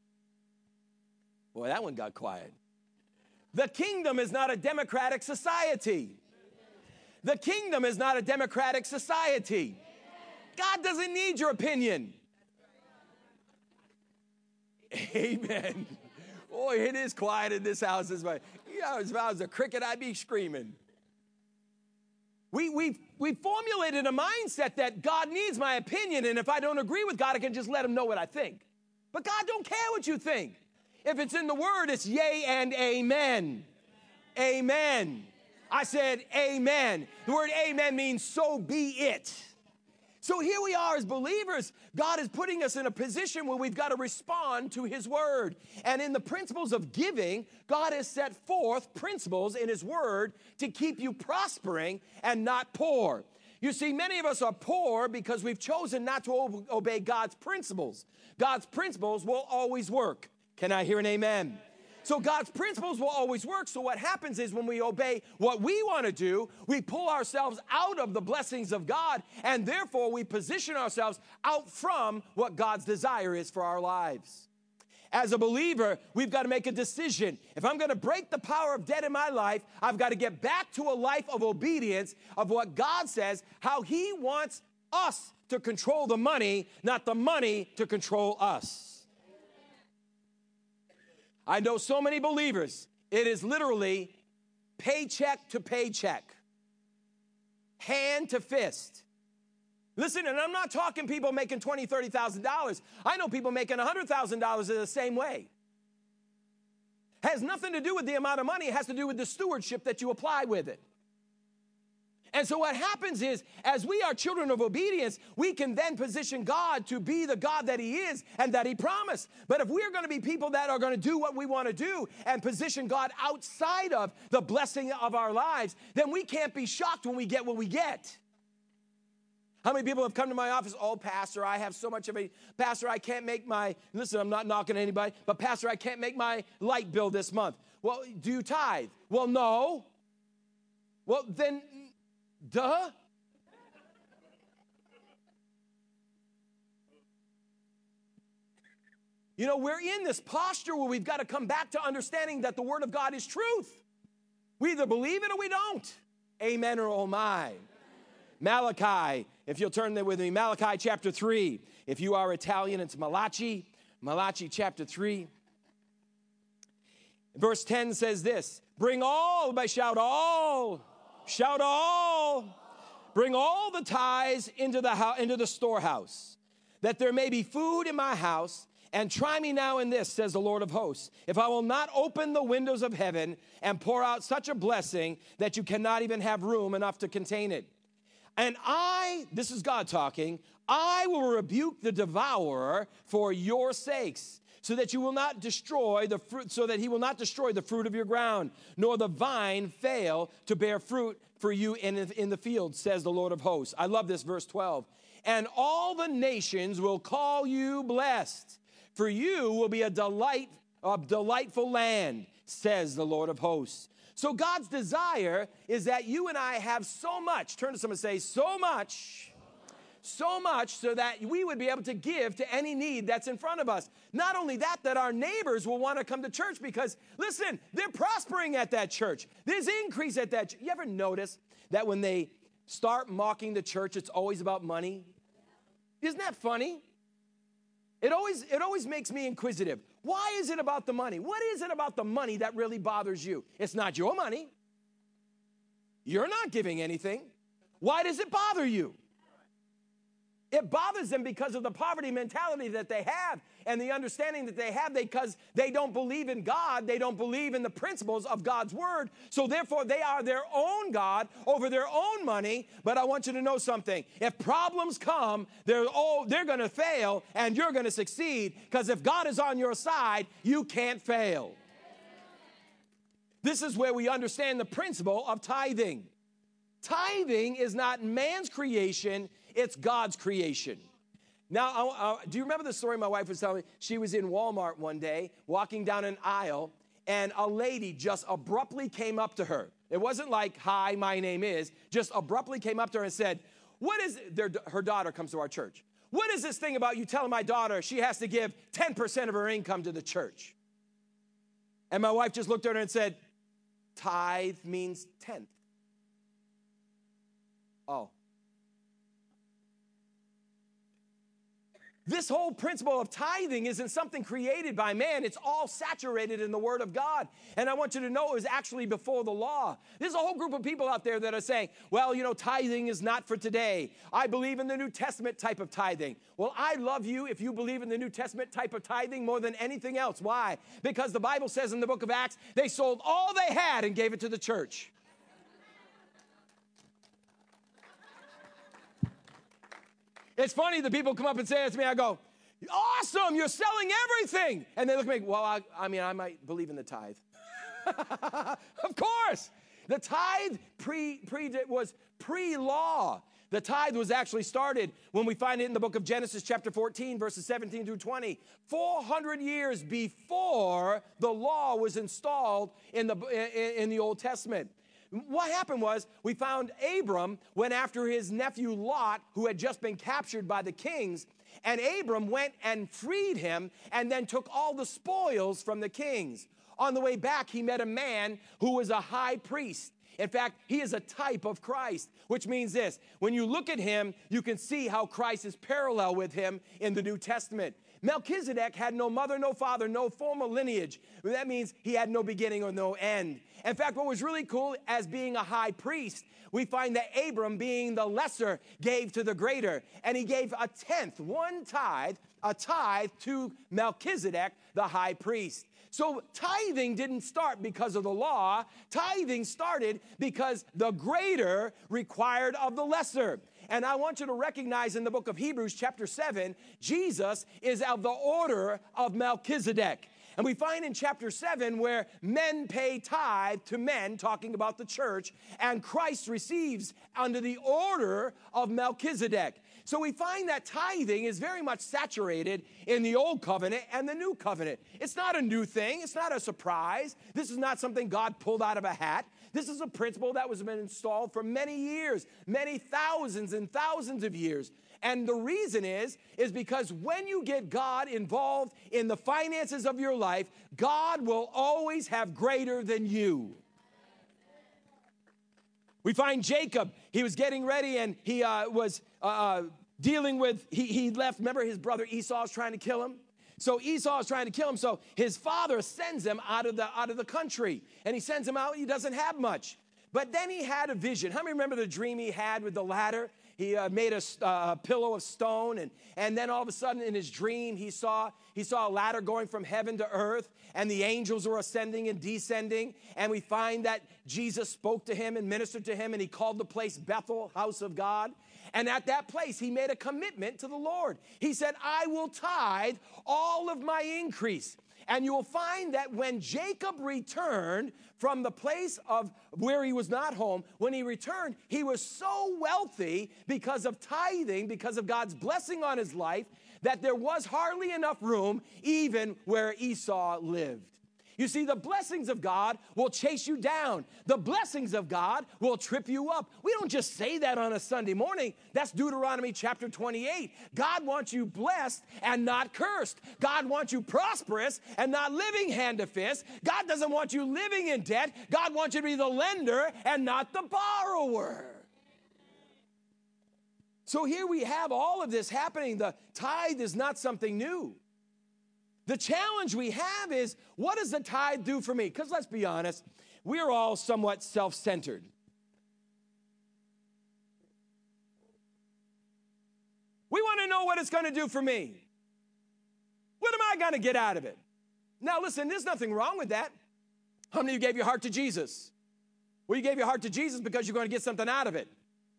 Boy, that one got quiet. The kingdom is not a democratic society. The kingdom is not a democratic society. God doesn't need your opinion. Amen. Boy, it is quiet in this house. You know, if I was a cricket, I'd be screaming. We, we, we formulated a mindset that God needs my opinion, and if I don't agree with God, I can just let him know what I think. But God don't care what you think. If it's in the word, it's yea and amen. Amen. I said amen. The word amen means so be it. So here we are as believers. God is putting us in a position where we've got to respond to his word. And in the principles of giving, God has set forth principles in his word to keep you prospering and not poor. You see, many of us are poor because we've chosen not to obey God's principles. God's principles will always work. Can I hear an amen? So God's principles will always work. So what happens is when we obey what we want to do, we pull ourselves out of the blessings of God, and therefore we position ourselves out from what God's desire is for our lives. As a believer, we've got to make a decision. If I'm going to break the power of debt in my life, I've got to get back to a life of obedience of what God says, how he wants us to control the money, not the money to control us. I know so many believers, it is literally paycheck to paycheck, hand to fist. Listen, and I'm not talking people making twenty thousand dollars, thirty thousand dollars. I know people making one hundred thousand dollars in the same way. Has nothing to do with the amount of money. It has to do with the stewardship that you apply with it. And so what happens is, as we are children of obedience, we can then position God to be the God that he is and that he promised. But if we're going to be people that are going to do what we want to do and position God outside of the blessing of our lives, then we can't be shocked when we get what we get. How many people have come to my office? Oh, Pastor, I have so much of a, Pastor, I can't make my, listen, I'm not knocking anybody, but Pastor, I can't make my light bill this month. Well, do you tithe? Well, no. Well, then, duh. You know, we're in this posture where we've got to come back to understanding that the Word of God is truth. We either believe it or we don't. Amen or oh my. Malachi, if you'll turn there with me, Malachi chapter three. If you are Italian, it's Malachi. Malachi chapter three. Verse ten says this, bring all, everybody shout all, shout all, bring all the tithes into the, ho- into the storehouse, that there may be food in my house, and try me now in this, says the Lord of hosts, if I will not open the windows of heaven and pour out such a blessing that you cannot even have room enough to contain it. And I, this is God talking, I will rebuke the devourer for your sakes, so that you will not destroy the fruit, so that he will not destroy the fruit of your ground, nor the vine fail to bear fruit for you in, in the field, says the Lord of hosts. I love this, verse twelve. And all the nations will call you blessed, for you will be a delight, a delightful land, says the Lord of hosts. So God's desire is that you and I have so much, turn to someone and say, so much, so much so that we would be able to give to any need that's in front of us. Not only that, that our neighbors will want to come to church because, listen, they're prospering at that church. There's increase at that church. You ever notice that when they start mocking the church, it's always about money? Isn't that funny? It always, it always makes me inquisitive. Why is it about the money? What is it about the money that really bothers you? It's not your money. You're not giving anything. Why does it bother you? It bothers them because of the poverty mentality that they have and the understanding that they have because they don't believe in God. They don't believe in the principles of God's word. So therefore, they are their own God over their own money. But I want you to know something. If problems come, they're, oh, they're going to fail and you're going to succeed because if God is on your side, you can't fail. This is where we understand the principle of tithing. Tithing is not man's creation. It's God's creation. Now, uh, do you remember the story my wife was telling me? She was in Walmart one day, walking down an aisle, and a lady just abruptly came up to her. It wasn't like, hi, my name is, just abruptly came up to her and said, what is, their, her daughter comes to our church. What is this thing about you telling my daughter she has to give ten percent of her income to the church? And my wife just looked at her and said, tithe means tenth. Oh. This whole principle of tithing isn't something created by man. It's all saturated in the Word of God. And I want you to know it was actually before the law. There's a whole group of people out there that are saying, well, you know, tithing is not for today. I believe in the New Testament type of tithing. Well, I love you if you believe in the New Testament type of tithing more than anything else. Why? Because the Bible says in the book of Acts, they sold all they had and gave it to the church. It's funny, the people come up and say it to me, I go, awesome, you're selling everything. And they look at me, well, I, I mean, I might believe in the tithe. Of course. The tithe pre, pre, was pre-law. The tithe was actually started when we find it in the book of Genesis chapter fourteen, verses seventeen through twenty. four hundred years before the law was installed in the, in, in the Old Testament. What happened was we found Abram went after his nephew Lot, who had just been captured by the kings, and Abram went and freed him and then took all the spoils from the kings. On the way back, he met a man who was a high priest. In fact, he is a type of Christ, which means this. When you look at him, you can see how Christ is parallel with him in the New Testament. Melchizedek had no mother, no father, no formal lineage. That means he had no beginning or no end. In fact, what was really cool, as being a high priest, we find that Abram, being the lesser, gave to the greater. And he gave a tenth, one tithe, a tithe to Melchizedek, the high priest. So tithing didn't start because of the law. Tithing started because the greater required of the lesser. And I want you to recognize in the book of Hebrews chapter seven, Jesus is of the order of Melchizedek. And we find in chapter seven where men pay tithe to men, talking about the church, and Christ receives under the order of Melchizedek. So we find that tithing is very much saturated in the old covenant and the new covenant. It's not a new thing. It's not a surprise. This is not something God pulled out of a hat. This is a principle that was been installed for many years, many thousands and thousands of years. And the reason is, is because when you get God involved in the finances of your life, God will always have greater than you. We find Jacob, he was getting ready and he uh, was uh, dealing with, he, he left, remember his brother Esau was trying to kill him? So Esau is trying to kill him, so his father sends him out of the, out of the country. And he sends him out, he doesn't have much. But then he had a vision. How many remember the dream he had with the ladder? He uh, made a uh, pillow of stone, and, and then all of a sudden in his dream, he saw, he saw a ladder going from heaven to earth, and the angels were ascending and descending, and we find that Jesus spoke to him and ministered to him, and he called the place Bethel, house of God. And at that place, he made a commitment to the Lord. He said, I will tithe all of my increase. And you will find that when Jacob returned from the place of where he was not home, when he returned, he was so wealthy because of tithing, because of God's blessing on his life, that there was hardly enough room even where Esau lived. You see, the blessings of God will chase you down. The blessings of God will trip you up. We don't just say that on a Sunday morning. That's Deuteronomy chapter twenty-eight. God wants you blessed and not cursed. God wants you prosperous and not living hand to fist. God doesn't want you living in debt. God wants you to be the lender and not the borrower. So here we have all of this happening. The tithe is not something new. The challenge we have is, what does the tithe do for me? Because let's be honest, we're all somewhat self-centered. We want to know what it's going to do for me. What am I going to get out of it? Now listen, there's nothing wrong with that. How many of you gave your heart to Jesus? Well, you gave your heart to Jesus because you're going to get something out of it.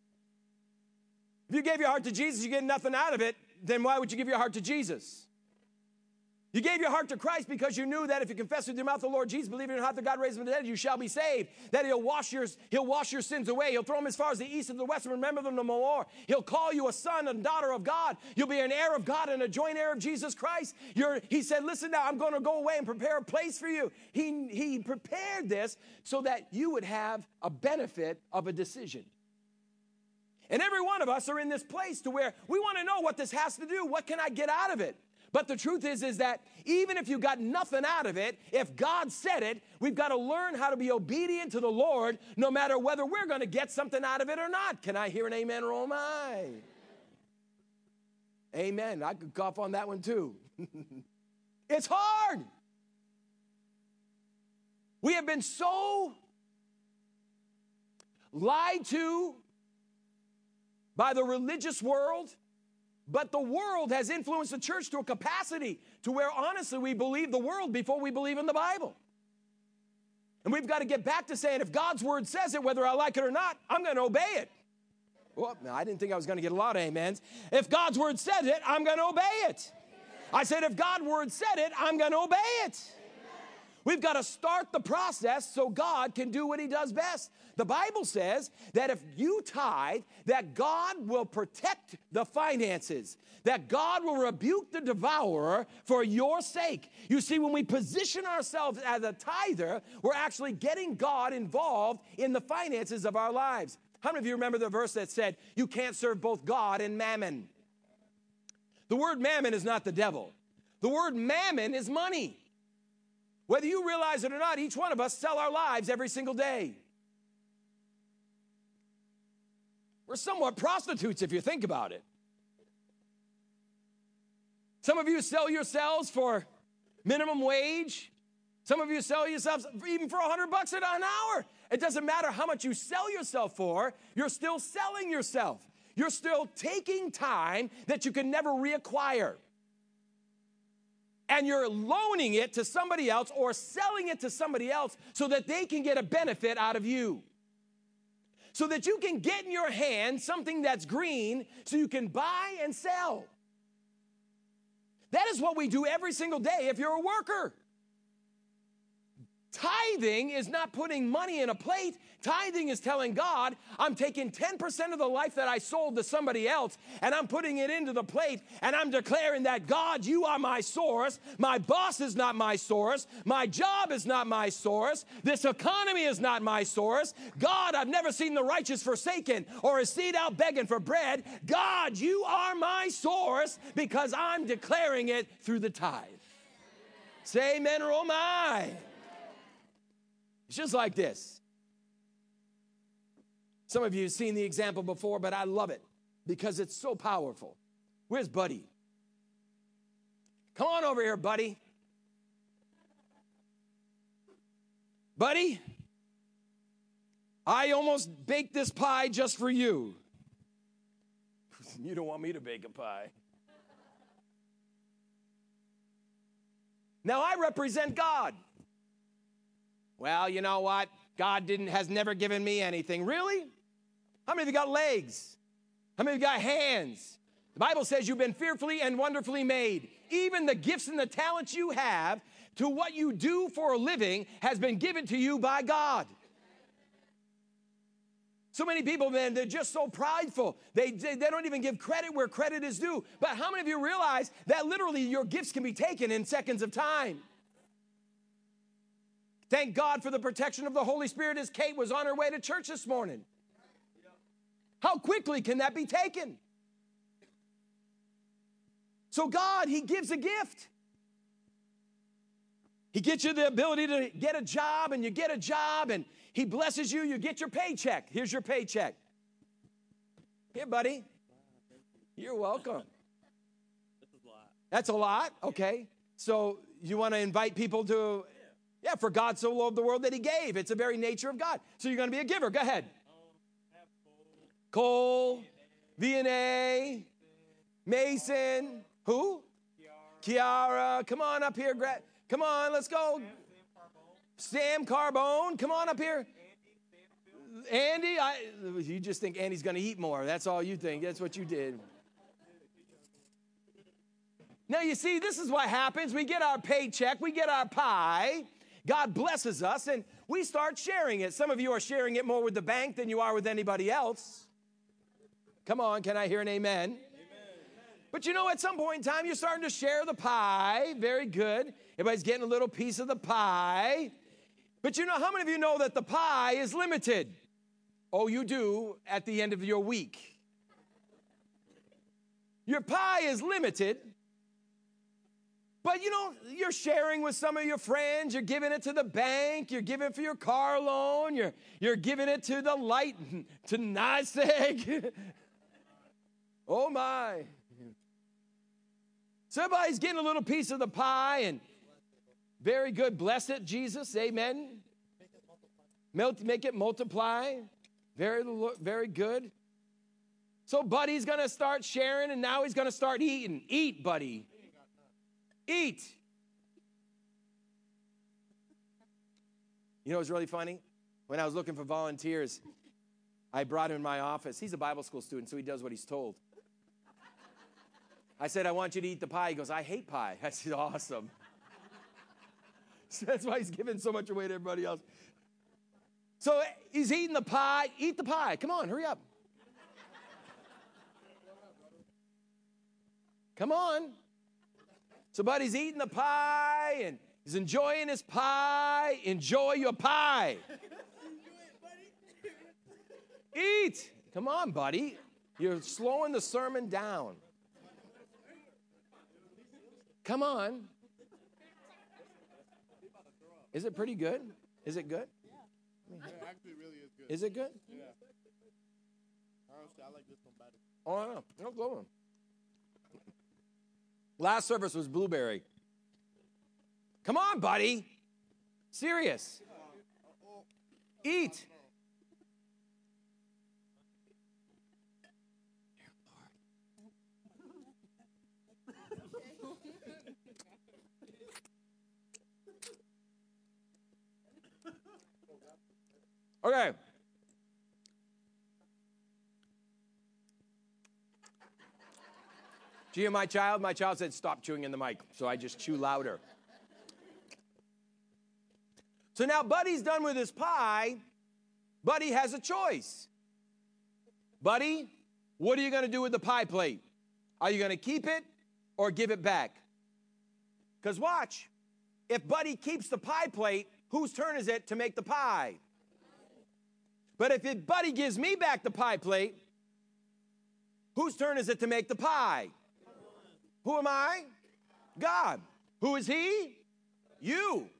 If you gave your heart to Jesus, you get nothing out of it, then why would you give your heart to Jesus? You gave your heart to Christ because you knew that if you confess with your mouth the Lord Jesus, believe in your heart that God raised him from the dead, you shall be saved. That he'll wash your, he'll wash your sins away. He'll throw them as far as the east and the west and remember them no more. He'll call you a son and daughter of God. You'll be an heir of God and a joint heir of Jesus Christ. You're, he said, listen now, I'm going to go away and prepare a place for you. He, he prepared this so that you would have a benefit of a decision. And every one of us are in this place to where we want to know what this has to do. What can I get out of it? But the truth is, is that even if you got nothing out of it, if God said it, we've got to learn how to be obedient to the Lord, no matter whether we're going to get something out of it or not. Can I hear an amen or oh my? Amen. I could cough on that one too. It's hard. We have been so lied to by the religious world. But the world has influenced the church to a capacity to where, honestly, we believe the world before we believe in the Bible. And we've got to get back to saying, if God's word says it, whether I like it or not, I'm going to obey it. Well, I didn't think I was going to get a lot of amens. If God's word says it, I'm going to obey it. I said, if God's word said it, I'm going to obey it. We've got to start the process so God can do what he does best. The Bible says that if you tithe, that God will protect the finances, that God will rebuke the devourer for your sake. You see, when we position ourselves as a tither, we're actually getting God involved in the finances of our lives. How many of you remember the verse that said, you can't serve both God and mammon? The word mammon is not the devil. The word mammon is money. Whether you realize it or not, each one of us sell our lives every single day. We're somewhat prostitutes if you think about it. Some of you sell yourselves for minimum wage. Some of you sell yourselves even for a hundred bucks an hour. It doesn't matter how much you sell yourself for, you're still selling yourself. You're still taking time that you can never reacquire. and you're loaning it to somebody else or selling it to somebody else so that they can get a benefit out of you. So that you can get in your hand something that's green so you can buy and sell. That is what we do every single day if you're a worker. Tithing is not putting money in a plate. Tithing is telling God, I'm taking ten percent of the life that I sold to somebody else, and I'm putting it into the plate, and I'm declaring that, God, you are my source. My boss is not my source. My job is not my source. This economy is not my source. God, I've never seen the righteous forsaken or a seed out begging for bread. God, you are my source because I'm declaring it through the tithe. Say amen or oh my. It's just like this. Some of you have seen the example before, but I love it because it's so powerful. Where's Buddy? Come on over here, Buddy. Buddy, I almost baked this pie just for you. You don't want me to bake a pie. Now I represent God. Well, you know what? God didn't has never given me anything. Really? How many of you got legs? How many of you got hands? The Bible says you've been fearfully and wonderfully made. Even the gifts and the talents you have to what you do for a living has been given to you by God. So many people, man, they're just so prideful. They, they, they don't even give credit where credit is due. But how many of you realize that literally your gifts can be taken in seconds of time? Thank God for the protection of the Holy Spirit as Kate was on her way to church this morning. How quickly can that be taken? So God, he gives a gift. He gets you the ability to get a job, and you get a job, and he blesses you, you get your paycheck. Here's your paycheck. Here, buddy. You're welcome. That's a lot? Okay. So you want to invite people to... Yeah, for God so loved the world that he gave. It's the very nature of God. So you're going to be a giver. Go ahead. Cole, V and A, Mason, who? Kiara. Come on up here. Come on, let's go. Sam Carbone. Come on up here. Andy, I, you just think Andy's going to eat more. That's all you think. That's what you did. Now, you see, this is what happens. We get our paycheck. We get our pie. God blesses us, and we start sharing it. Some of you are sharing it more with the bank than you are with anybody else. Come on, can I hear an amen? Amen. But you know, at some point in time, you're starting to share the pie. Very good. Everybody's getting a little piece of the pie. But you know, how many of you know that the pie is limited? Oh, you do at the end of your week. Your pie is limited. But, you know, you're sharing with some of your friends. You're giving it to the bank. You're giving it for your car loan. You're, you're giving it to the light, to NASDAQ. Oh, my. So everybody's getting a little piece of the pie. And very good. Bless it, Jesus. Amen. Make it multiply. Very, very good. So Buddy's going to start sharing, and now he's going to start eating. Eat, Buddy. Eat. You know what's really funny? When I was looking for volunteers, I brought him in my office. He's a Bible school student, so he does what he's told. I said, I want you to eat the pie. He goes, I hate pie. I said, awesome. So that's why he's giving so much away to everybody else. So he's eating the pie. Eat the pie. Come on, hurry up. Come on. So Buddy's eating the pie, and he's enjoying his pie. Enjoy your pie. Eat. Come on, Buddy. You're slowing the sermon down. Come on. Is it pretty good? Is it good? Yeah, actually, it really is good. Is it good? Yeah. Honestly, I like this one better. Oh, no. No problem. Last service was blueberry. Come on, buddy. Serious. Eat. Okay. Do you hear my child? My child said, stop chewing in the mic. So I just chew louder. So now Buddy's done with his pie. Buddy has a choice. Buddy, what are you going to do with the pie plate? Are you going to keep it or give it back? Because watch, if Buddy keeps the pie plate, whose turn is it to make the pie? But if it, Buddy gives me back the pie plate, whose turn is it to make the pie? Who am I? God. Who is he? You.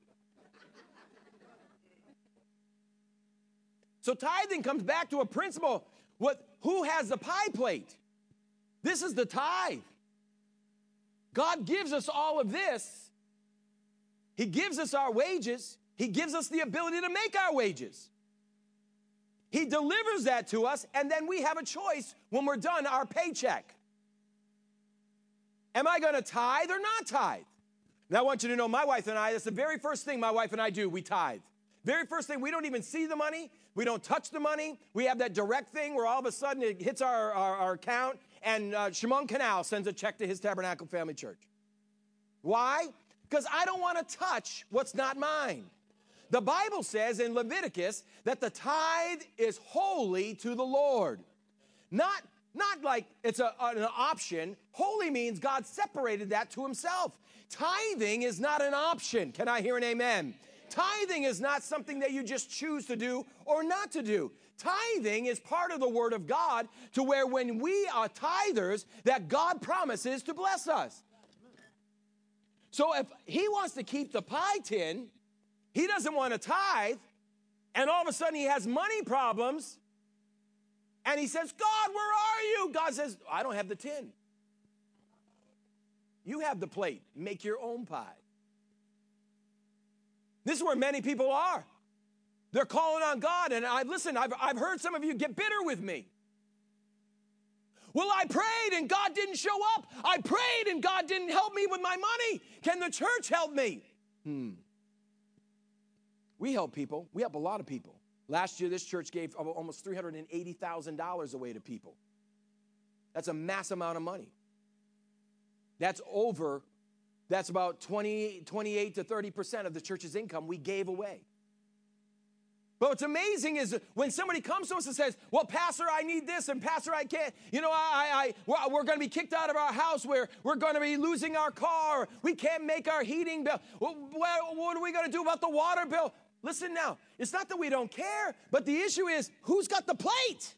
So tithing comes back to a principle. What, who has the pie plate? This is the tithe. God gives us all of this. He gives us our wages. He gives us the ability to make our wages. He delivers that to us, and then we have a choice when we're done our paycheck. Am I going to tithe or not tithe? Now I want you to know my wife and I, that's the very first thing my wife and I do, we tithe. Very first thing, we don't even see the money. We don't touch the money. We have that direct thing where all of a sudden it hits our, our, our account, and uh, Shimon Canal sends a check to his Tabernacle Family Church. Why? Because I don't want to touch what's not mine. The Bible says in Leviticus that the tithe is holy to the Lord. Not, not like it's a, an option. Holy means God separated that to himself. Tithing is not an option. Can I hear an amen? Tithing is not something that you just choose to do or not to do. Tithing is part of the Word of God, to where when we are tithers, that God promises to bless us. So if he wants to keep the pie tin, he doesn't want to tithe, and all of a sudden he has money problems, and he says, God, where are you? God says, I don't have the tin. You have the plate. Make your own pie. This is where many people are. They're calling on God, and I listen, I've, I've heard some of you get bitter with me. Well, I prayed and God didn't show up. I prayed and God didn't help me with my money. Can the church help me? Hmm. We help people. We help a lot of people. Last year, this church gave almost three hundred eighty thousand dollars away to people. That's a mass amount of money. That's over, that's about twenty, twenty-eight to thirty percent of the church's income we gave away. But what's amazing is when somebody comes to us and says, well, Pastor, I need this, and Pastor, I can't, you know, I, I, we're going to be kicked out of our house, where we're going to be losing our car, we can't make our heating bill. Well, what are we going to do about the water bill? Listen now, it's not that we don't care, but the issue is, who's got the plate?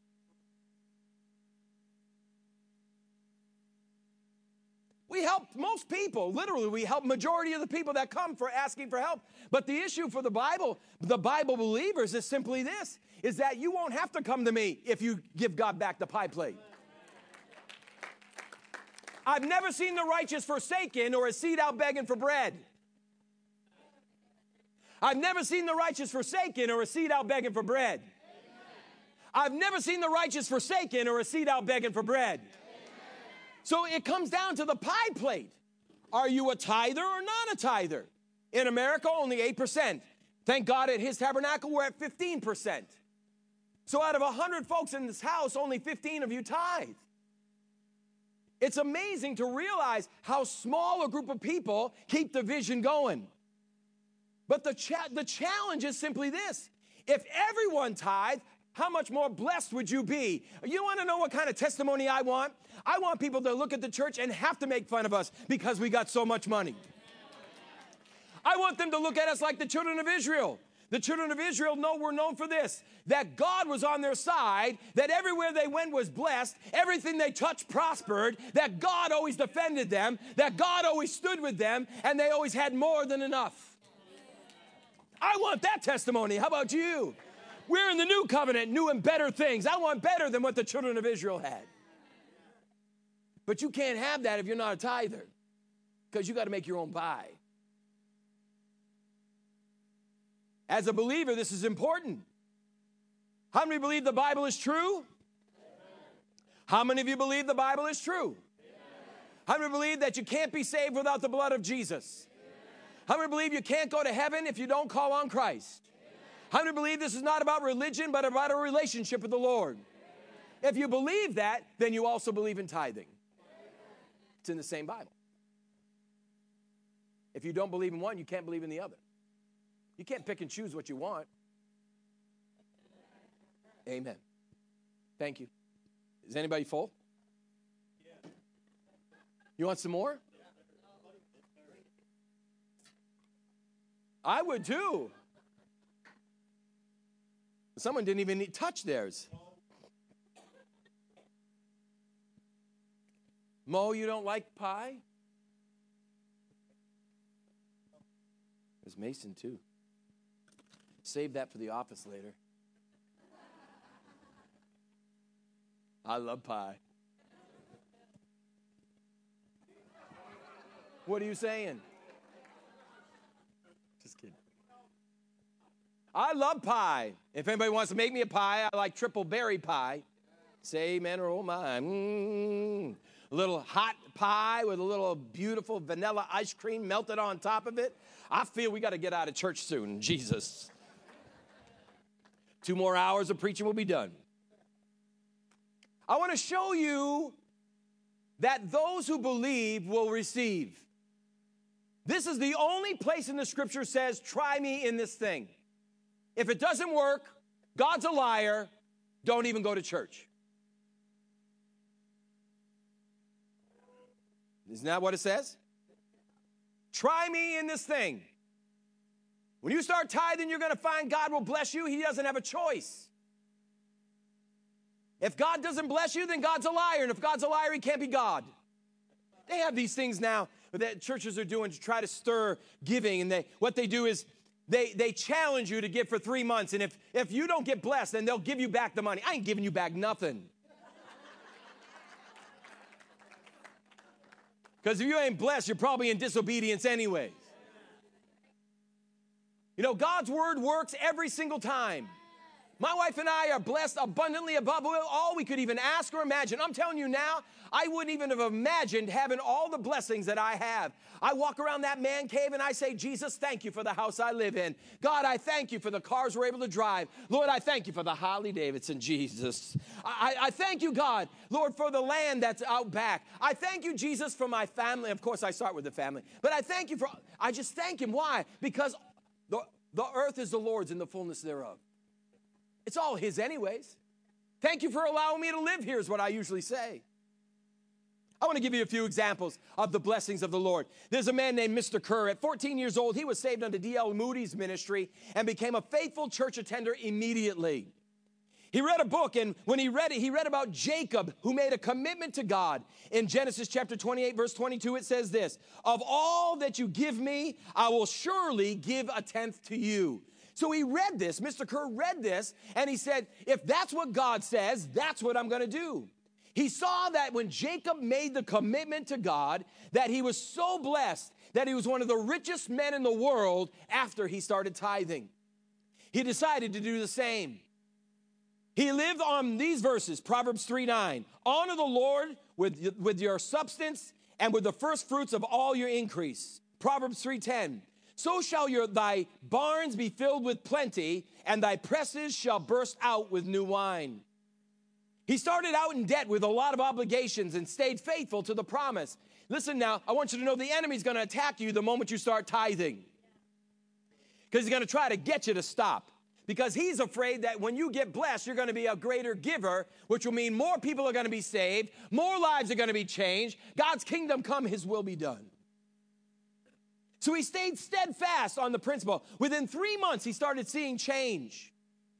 We help most people, literally, we help majority of the people that come for asking for help. But the issue for the Bible, the Bible believers, is simply this, is that you won't have to come to me if you give God back the pie plate. I've never seen the righteous forsaken or a seed out begging for bread. I've never seen the righteous forsaken or a seed out begging for bread. I've never seen the righteous forsaken or a seed out begging for bread. So it comes down to the pie plate. Are you a tither or not a tither? In America, only eight percent. Thank God at his tabernacle, we're at fifteen percent. So out of one hundred folks in this house, only fifteen of you tithe. It's amazing to realize how small a group of people keep the vision going. But the, cha- the challenge is simply this. If everyone tithed, how much more blessed would you be? You want to know what kind of testimony I want? I want people to look at the church and have to make fun of us because we got so much money. I want them to look at us like the children of Israel. The children of Israel know we're known for this, that God was on their side, that everywhere they went was blessed, everything they touched prospered, that God always defended them, that God always stood with them, and they always had more than enough. I want that testimony. How about you? We're in the new covenant, new and better things. I want better than what the children of Israel had. But you can't have that if you're not a tither, because you got to make your own pie. As a believer, this is important. How many believe the Bible is true? Amen. How many of you believe the Bible is true? Amen. How many believe that you can't be saved without the blood of Jesus? Amen. How many believe you can't go to heaven if you don't call on Christ? Amen. How many believe this is not about religion, but about a relationship with the Lord? If you believe that, then you also believe in tithing. It's in the same Bible. If you don't believe in one, you can't believe in the other. You can't pick and choose what you want. Amen. Thank you. Is anybody full? You want some more? I would too. Someone didn't even need, touch theirs. Mo, you don't like pie? There's Mason too. Save that for the office later. I love pie. What are you saying? Just kidding. I love pie. If anybody wants to make me a pie, I like triple berry pie. Say amen or oh my. Mm. A little hot pie with a little beautiful vanilla ice cream melted on top of it. I feel we got to get out of church soon. Jesus. Two more hours of preaching will be done. I want to show you that those who believe will receive. This is the only place in the scripture says, try me in this thing. If it doesn't work, God's a liar, don't even go to church. Isn't that what it says? Try me in this thing. When you start tithing, you're going to find God will bless you. He doesn't have a choice. If God doesn't bless you, then God's a liar. And if God's a liar, he can't be God. They have these things now that churches are doing to try to stir giving. And they, what they do is they, they challenge you to give for three months. And if, if you don't get blessed, then they'll give you back the money. I ain't giving you back nothing. Because if you ain't blessed, you're probably in disobedience anyways. You know, God's word works every single time. My wife and I are blessed abundantly above all we could even ask or imagine. I'm telling you now, I wouldn't even have imagined having all the blessings that I have. I walk around that man cave and I say, Jesus, thank you for the house I live in. God, I thank you for the cars we're able to drive. Lord, I thank you for the Harley Davidson, Jesus. I, I thank you, God, Lord, for the land that's out back. I thank you, Jesus, for my family. Of course, I start with the family. But I thank you for, I just thank him. Why? Because the, the earth is the Lord's and the fullness thereof. It's all his anyways. Thank you for allowing me to live here is what I usually say. I want to give you a few examples of the blessings of the Lord. There's a man named Mister Kerr. At fourteen years old, he was saved under D L Moody's ministry and became a faithful church attender immediately. He read a book, and when he read it, he read about Jacob, who made a commitment to God. In Genesis chapter twenty-eight, verse twenty-two, it says this, of all that you give me, I will surely give a tenth to you. So he read this, Mister Kerr read this, and he said, if that's what God says, that's what I'm going to do. He saw that when Jacob made the commitment to God, that he was so blessed that he was one of the richest men in the world after he started tithing. He decided to do the same. He lived on these verses, Proverbs three nine. Honor the Lord with, with your substance and with the first fruits of all your increase. Proverbs three ten. So shall your, thy barns be filled with plenty, and thy presses shall burst out with new wine. He started out in debt with a lot of obligations and stayed faithful to the promise. Listen now, I want you to know the enemy's going to attack you the moment you start tithing. Because he's going to try to get you to stop. Because he's afraid that when you get blessed, you're going to be a greater giver, which will mean more people are going to be saved, more lives are going to be changed, God's kingdom come, his will be done. So he stayed steadfast on the principle. Within three months, he started seeing change.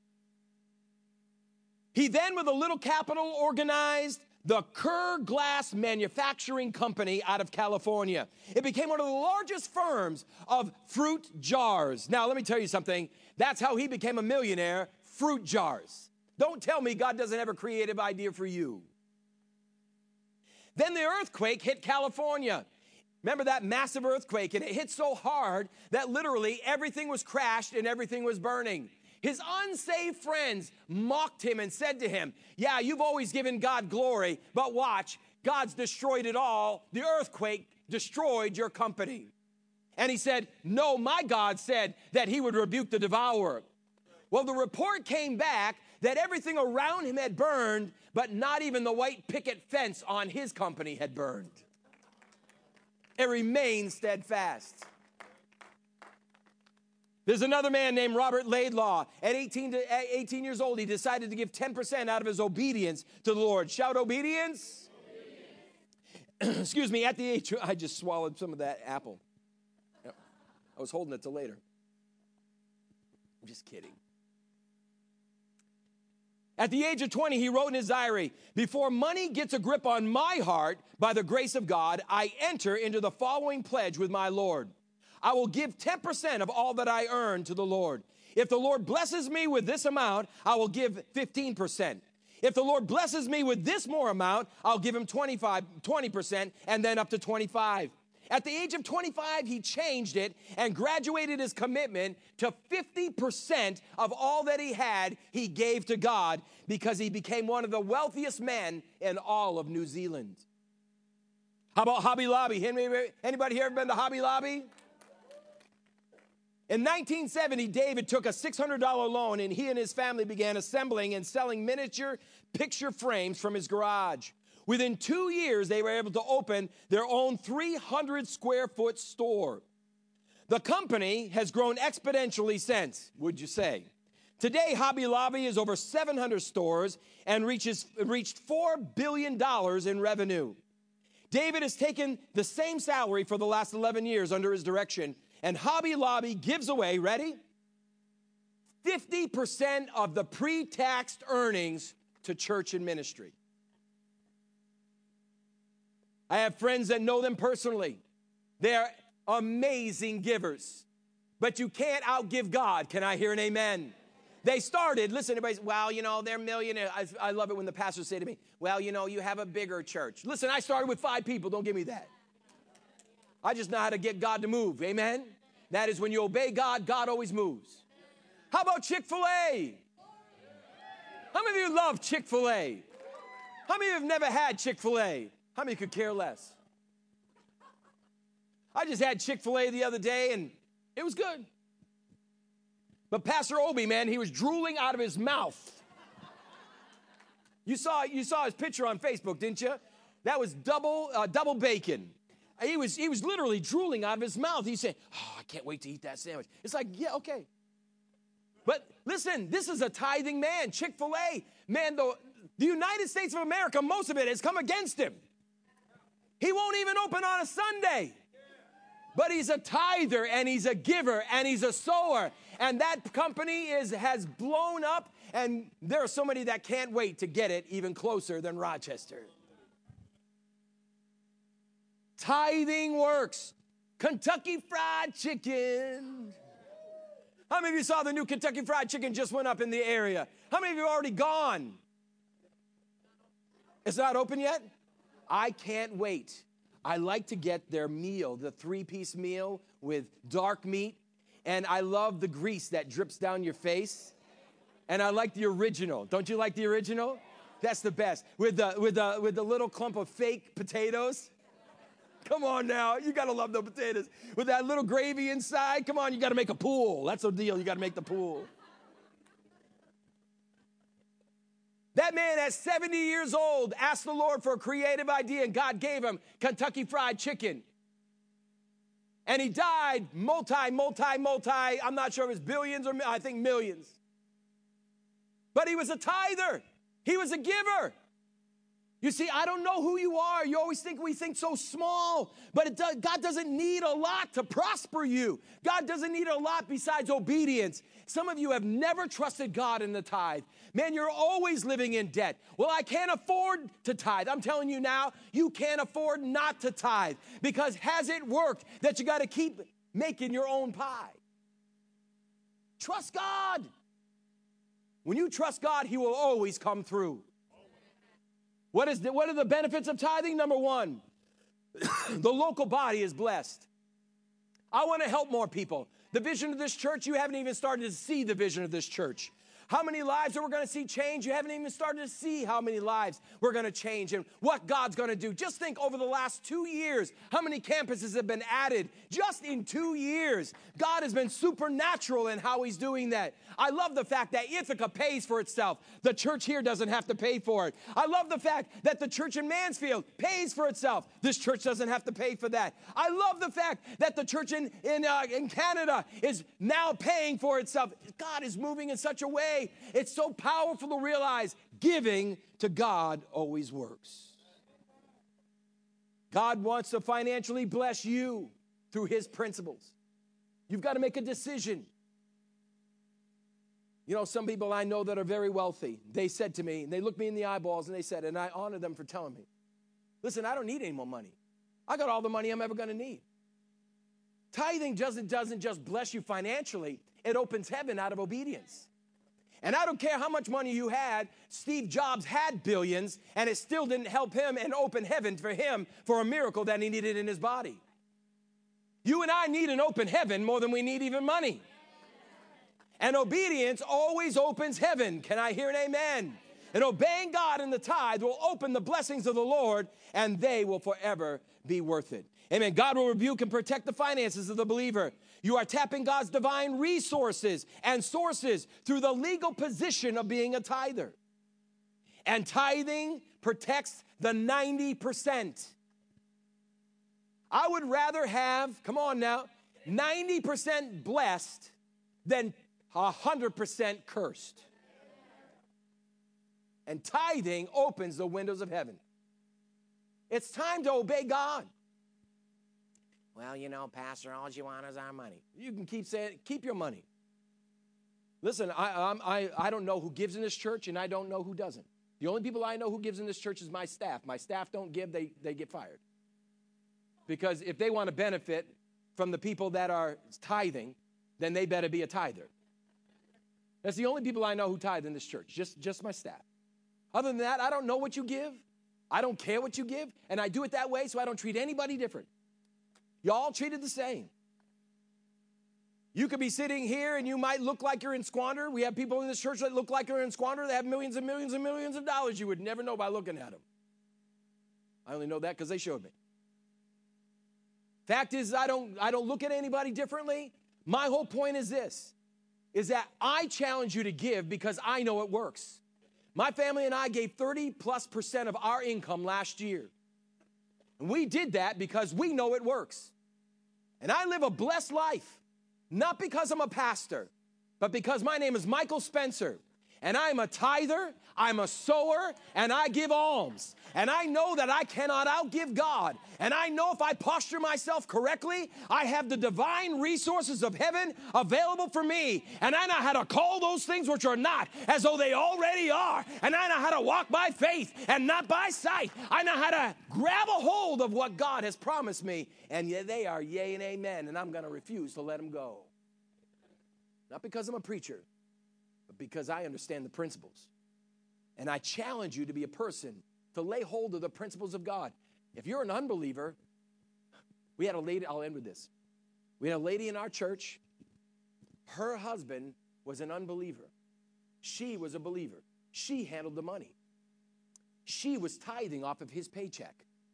He then, with a little capital, organized the Kerr Glass Manufacturing Company out of California. It became one of the largest firms of fruit jars. Now, let me tell you something. That's how he became a millionaire, fruit jars. Don't tell me God doesn't have a creative idea for you. Then the earthquake hit California. Remember that massive earthquake, and it hit so hard that literally everything was crashed and everything was burning. His unsaved friends mocked him and said to him, yeah, you've always given God glory, but watch, God's destroyed it all. The earthquake destroyed your company. And he said, no, my God said that he would rebuke the devourer. Well, the report came back that everything around him had burned, but not even the white picket fence on his company had burned. It remained steadfast. There's another man named Robert Laidlaw. At eighteen, to, eighteen years old, he decided to give ten percent out of his obedience to the Lord. Shout obedience. Obedience. Excuse me, at the age, I just swallowed some of that apple. I was holding it till later. I'm just kidding. At the age of twenty, he wrote in his diary, before money gets a grip on my heart, by the grace of God, I enter into the following pledge with my Lord. I will give ten percent of all that I earn to the Lord. If the Lord blesses me with this amount, I will give fifteen percent. If the Lord blesses me with this more amount, I'll give him twenty-five, twenty percent and then up to twenty-five. At the age of twenty-five, he changed it and graduated his commitment to fifty percent of all that he had, he gave to God, because he became one of the wealthiest men in all of New Zealand. How about Hobby Lobby? Anybody here ever been to Hobby Lobby? In nineteen seventy, David took a six hundred dollars loan, and he and his family began assembling and selling miniature picture frames from his garage. Within two years, they were able to open their own three hundred square foot store. The company has grown exponentially since, would you say? Today, Hobby Lobby is over seven hundred stores and reaches, reached four billion dollars in revenue. David has taken the same salary for the last eleven years under his direction, and Hobby Lobby gives away, ready? fifty percent of the pre-taxed earnings to church and ministry. I have friends that know them personally. They're amazing givers. But you can't outgive God. Can I hear an amen? They started, listen, everybody's, well, you know, they're millionaires. I, I love it when the pastors say to me, well, you know, you have a bigger church. Listen, I started with five people. Don't give me that. I just know how to get God to move. Amen? That is when you obey God, God always moves. How about Chick-fil-A? How many of you love Chick-fil-A? How many of you have never had Chick-fil-A? How many could care less? I just had Chick-fil-A the other day, and it was good. But Pastor Obi, man, he was drooling out of his mouth. You saw, you saw his picture on Facebook, didn't you? That was double, uh, double bacon. He was, he was literally drooling out of his mouth. He said, oh, I can't wait to eat that sandwich. It's like, yeah, okay. But listen, this is a tithing man, Chick-fil-A. Man, the, the United States of America, most of it has come against him. He won't even open on a Sunday. But he's a tither, and he's a giver, and he's a sower. And that company is, has blown up, and there are so many that can't wait to get it even closer than Rochester. Tithing works. Kentucky Fried Chicken. How many of you saw the new Kentucky Fried Chicken just went up in the area? How many of you have already gone? It's not open yet? I can't wait. I like to get their meal, the three-piece meal with dark meat, and I love the grease that drips down your face, and I like the original. Don't you like the original? That's the best. With the, with the, with the little clump of fake potatoes. Come on now, you gotta love the potatoes. With that little gravy inside, come on, you gotta make a pool. That's the deal, you gotta make the pool. That man at seventy years old asked the Lord for a creative idea, and God gave him Kentucky Fried Chicken. And he died multi, multi, multi, I'm not sure if it's billions or I think millions. But he was a tither. He was a giver. You see, I don't know who you are. You always think we think so small, but it does, God doesn't need a lot to prosper you. God doesn't need a lot besides obedience. Some of you have never trusted God in the tithe. Man, you're always living in debt. Well, I can't afford to tithe. I'm telling you now, you can't afford not to tithe, because has it worked that you got to keep making your own pie? Trust God. When you trust God, he will always come through. What is the, what are the benefits of tithing? Number one, the local body is blessed. I want to help more people. The vision of this church, you haven't even started to see the vision of this church. how many lives are we going to see change? You haven't even started to see how many lives we're going to change and what God's going to do. Just think over the last two years, how many campuses have been added just in two years. God has been supernatural in how he's doing that. I love the fact that Ithaca pays for itself. The church here doesn't have to pay for it. I love the fact that the church in Mansfield pays for itself. This church doesn't have to pay for that. I love the fact that the church in, in, uh, in Canada is now paying for itself. God is moving in such a way. It's so powerful to realize giving to God always works. God wants to financially bless you through his principles. You've got to make a decision. You know, some people I know that are very wealthy, they said to me, and they looked me in the eyeballs and they said, and I honor them for telling me, listen, I don't need any more money. I got all the money I'm ever going to need. Tithing doesn't, doesn't just bless you financially. It opens heaven out of obedience. And I don't care how much money you had, Steve Jobs had billions, and it still didn't help him and open heaven for him for a miracle that he needed in his body. You and I need an open heaven more than we need even money. And obedience always opens heaven. Can I hear an amen? And obeying God in the tithe will open the blessings of the Lord, and they will forever be worth it. Amen. God will rebuke and protect the finances of the believer. You are tapping God's divine resources and sources through the legal position of being a tither. And tithing protects the ninety percent. I would rather have, come on now, ninety percent blessed than one hundred percent cursed. And tithing opens the windows of heaven. It's time to obey God. Well, you know, Pastor, all you want is our money. You can keep saying, keep your money. Listen, I, I'm, I, I don't know who gives in this church, and I don't know who doesn't. The only people I know who gives in this church is my staff. My staff don't give, they, they get fired. Because if they want to benefit from the people that are tithing, then they better be a tither. That's the only people I know who tithe in this church, just, just my staff. Other than that, I don't know what you give. I don't care what you give, and I do it that way so I don't treat anybody different. You're all treated the same. You could be sitting here and you might look like you're in squander. We have people in this church that look like they're in squander. They have millions and millions and millions of dollars. You would never know by looking at them. I only know that because they showed me. Fact is, I don't, I don't look at anybody differently. My whole point is this, is that I challenge you to give because I know it works. My family and I gave thirty plus percent of our income last year. And we did that because we know it works. And I live a blessed life, not because I'm a pastor, but because my name is Michael Spencer. And I'm a tither, I'm a sower, and I give alms. And I know that I cannot outgive God. And I know if I posture myself correctly, I have the divine resources of heaven available for me. And I know how to call those things which are not as though they already are. And I know how to walk by faith and not by sight. I know how to grab a hold of what God has promised me. And yeah, they are yea and amen. And I'm going to refuse to let them go. Not because I'm a preacher, but because I understand the principles. And I challenge you to be a person to lay hold of the principles of God. If you're an unbeliever, we had a lady, I'll end with this. We had a lady in our church. Her husband was an unbeliever. She was a believer. She handled the money. She was tithing off of his paycheck.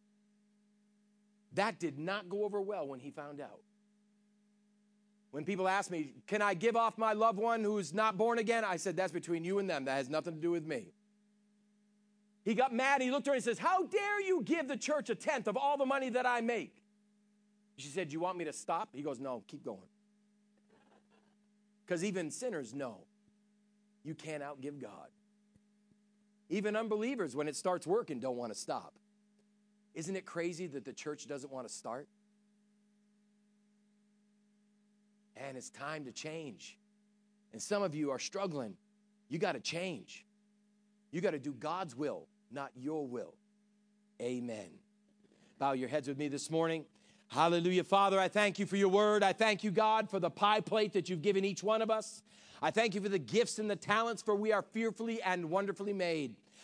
That did not go over well when he found out. When people ask me, can I give off my loved one who's not born again? I said, that's between you and them. That has nothing to do with me. He got mad. He looked at her and says, how dare you give the church a tenth of all the money that I make? She said, do you want me to stop? He goes, no, keep going. Because even sinners know you can't outgive God. Even unbelievers, when it starts working, don't want to stop. Isn't it crazy that the church doesn't want to start? And it's time to change. And some of you are struggling. You got to change. You got to do God's will, not your will. Amen. Bow your heads with me this morning. Hallelujah. Father, I thank you for your word. I thank you, God, for the pie plate that you've given each one of us. I thank you for the gifts and the talents, for we are fearfully and wonderfully made.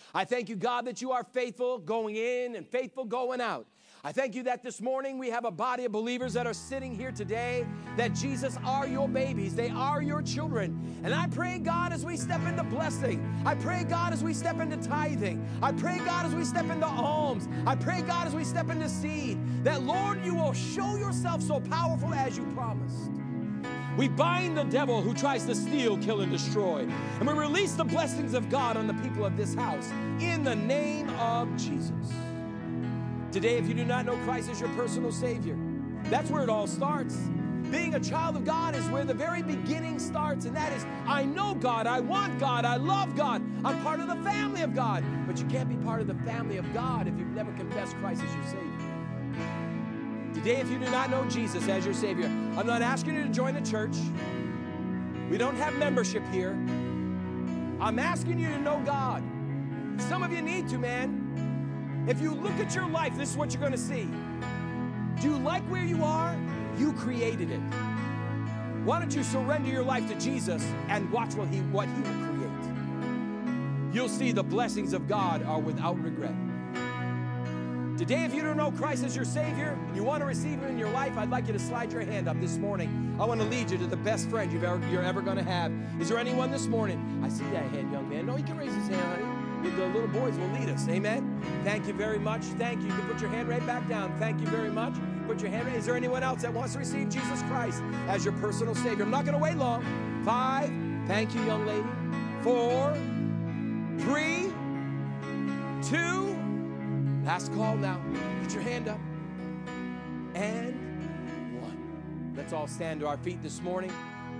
I thank you, God, that you are faithful going in and faithful going out. I thank you that this morning we have a body of believers that are sitting here today, that Jesus are your babies. They are your children. And I pray, God, as we step into blessing, I pray, God, as we step into tithing, I pray, God, as we step into alms, I pray, God, as we step into seed, that, Lord, you will show yourself so powerful as you promised. We bind the devil who tries to steal, kill, and destroy. And we release the blessings of God on the people of this house in the name of Jesus. Today, if you do not know Christ as your personal Savior, that's where it all starts. Being a child of God is where the very beginning starts, and that is, I know God, I want God, I love God, I'm part of the family of God. But you can't be part of the family of God if you've never confessed Christ as your Savior. Today, if you do not know Jesus as your Savior, I'm not asking you to join a church. We don't have membership here. I'm asking you to know God. Some of you need to, man. If you look at your life, this is what you're going to see. Do you like where you are? You created it. Why don't you surrender your life to Jesus and watch what he, what he will create? You'll see the blessings of God are without regret. Today, if you don't know Christ as your Savior, and you want to receive Him in your life, I'd like you to slide your hand up this morning. I want to lead you to the best friend you've ever, you're ever going to have. Is there anyone this morning? I see that hand, young man. No, he can raise his hand, honey. The little boys will lead us. Amen. Thank you very much. Thank you. You can put your hand right back down. Thank you very much. Put your hand right. Is there anyone else that wants to receive Jesus Christ as your personal Savior? I'm not going to wait long. Five. Thank you, young lady. Four. Three. Two. Last call now. Put your hand up. And one. Let's all stand to our feet this morning.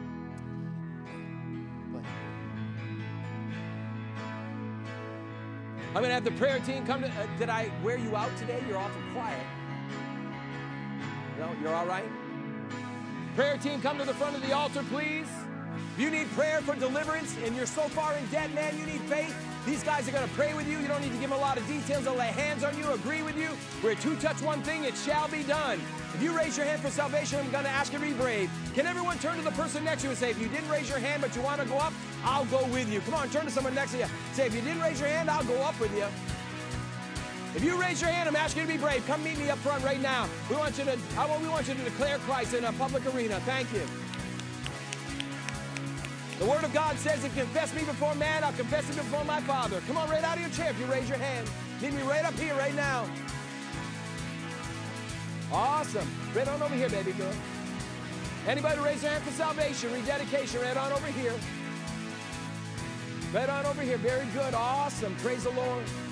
I'm going to have the prayer team come to... Uh, did I wear you out today? You're awful quiet. No, you're all right? Prayer team, come to the front of the altar, please. If you need prayer for deliverance and you're so far in debt, man, you need faith, these guys are going to pray with you. You don't need to give them a lot of details. They'll lay hands on you, agree with you. Where two touch one thing, it shall be done. If you raise your hand for salvation, I'm going to ask you to be brave. Can everyone turn to the person next to you and say, if you didn't raise your hand but you want to go up, I'll go with you. Come on, turn to someone next to you. Say, if you didn't raise your hand, I'll go up with you. If you raise your hand, I'm asking you to be brave. Come meet me up front right now. We want you to, I want, we want you to declare Christ in a public arena. Thank you. The Word of God says, if you confess me before man, I'll confess it before my Father. Come on, right out of your chair if you raise your hand. Meet me right up here right now. Awesome. Right on over here, baby girl. Anybody raise their hand for salvation, rededication, right on over here. Right on over here. Very good. Awesome. Praise the Lord.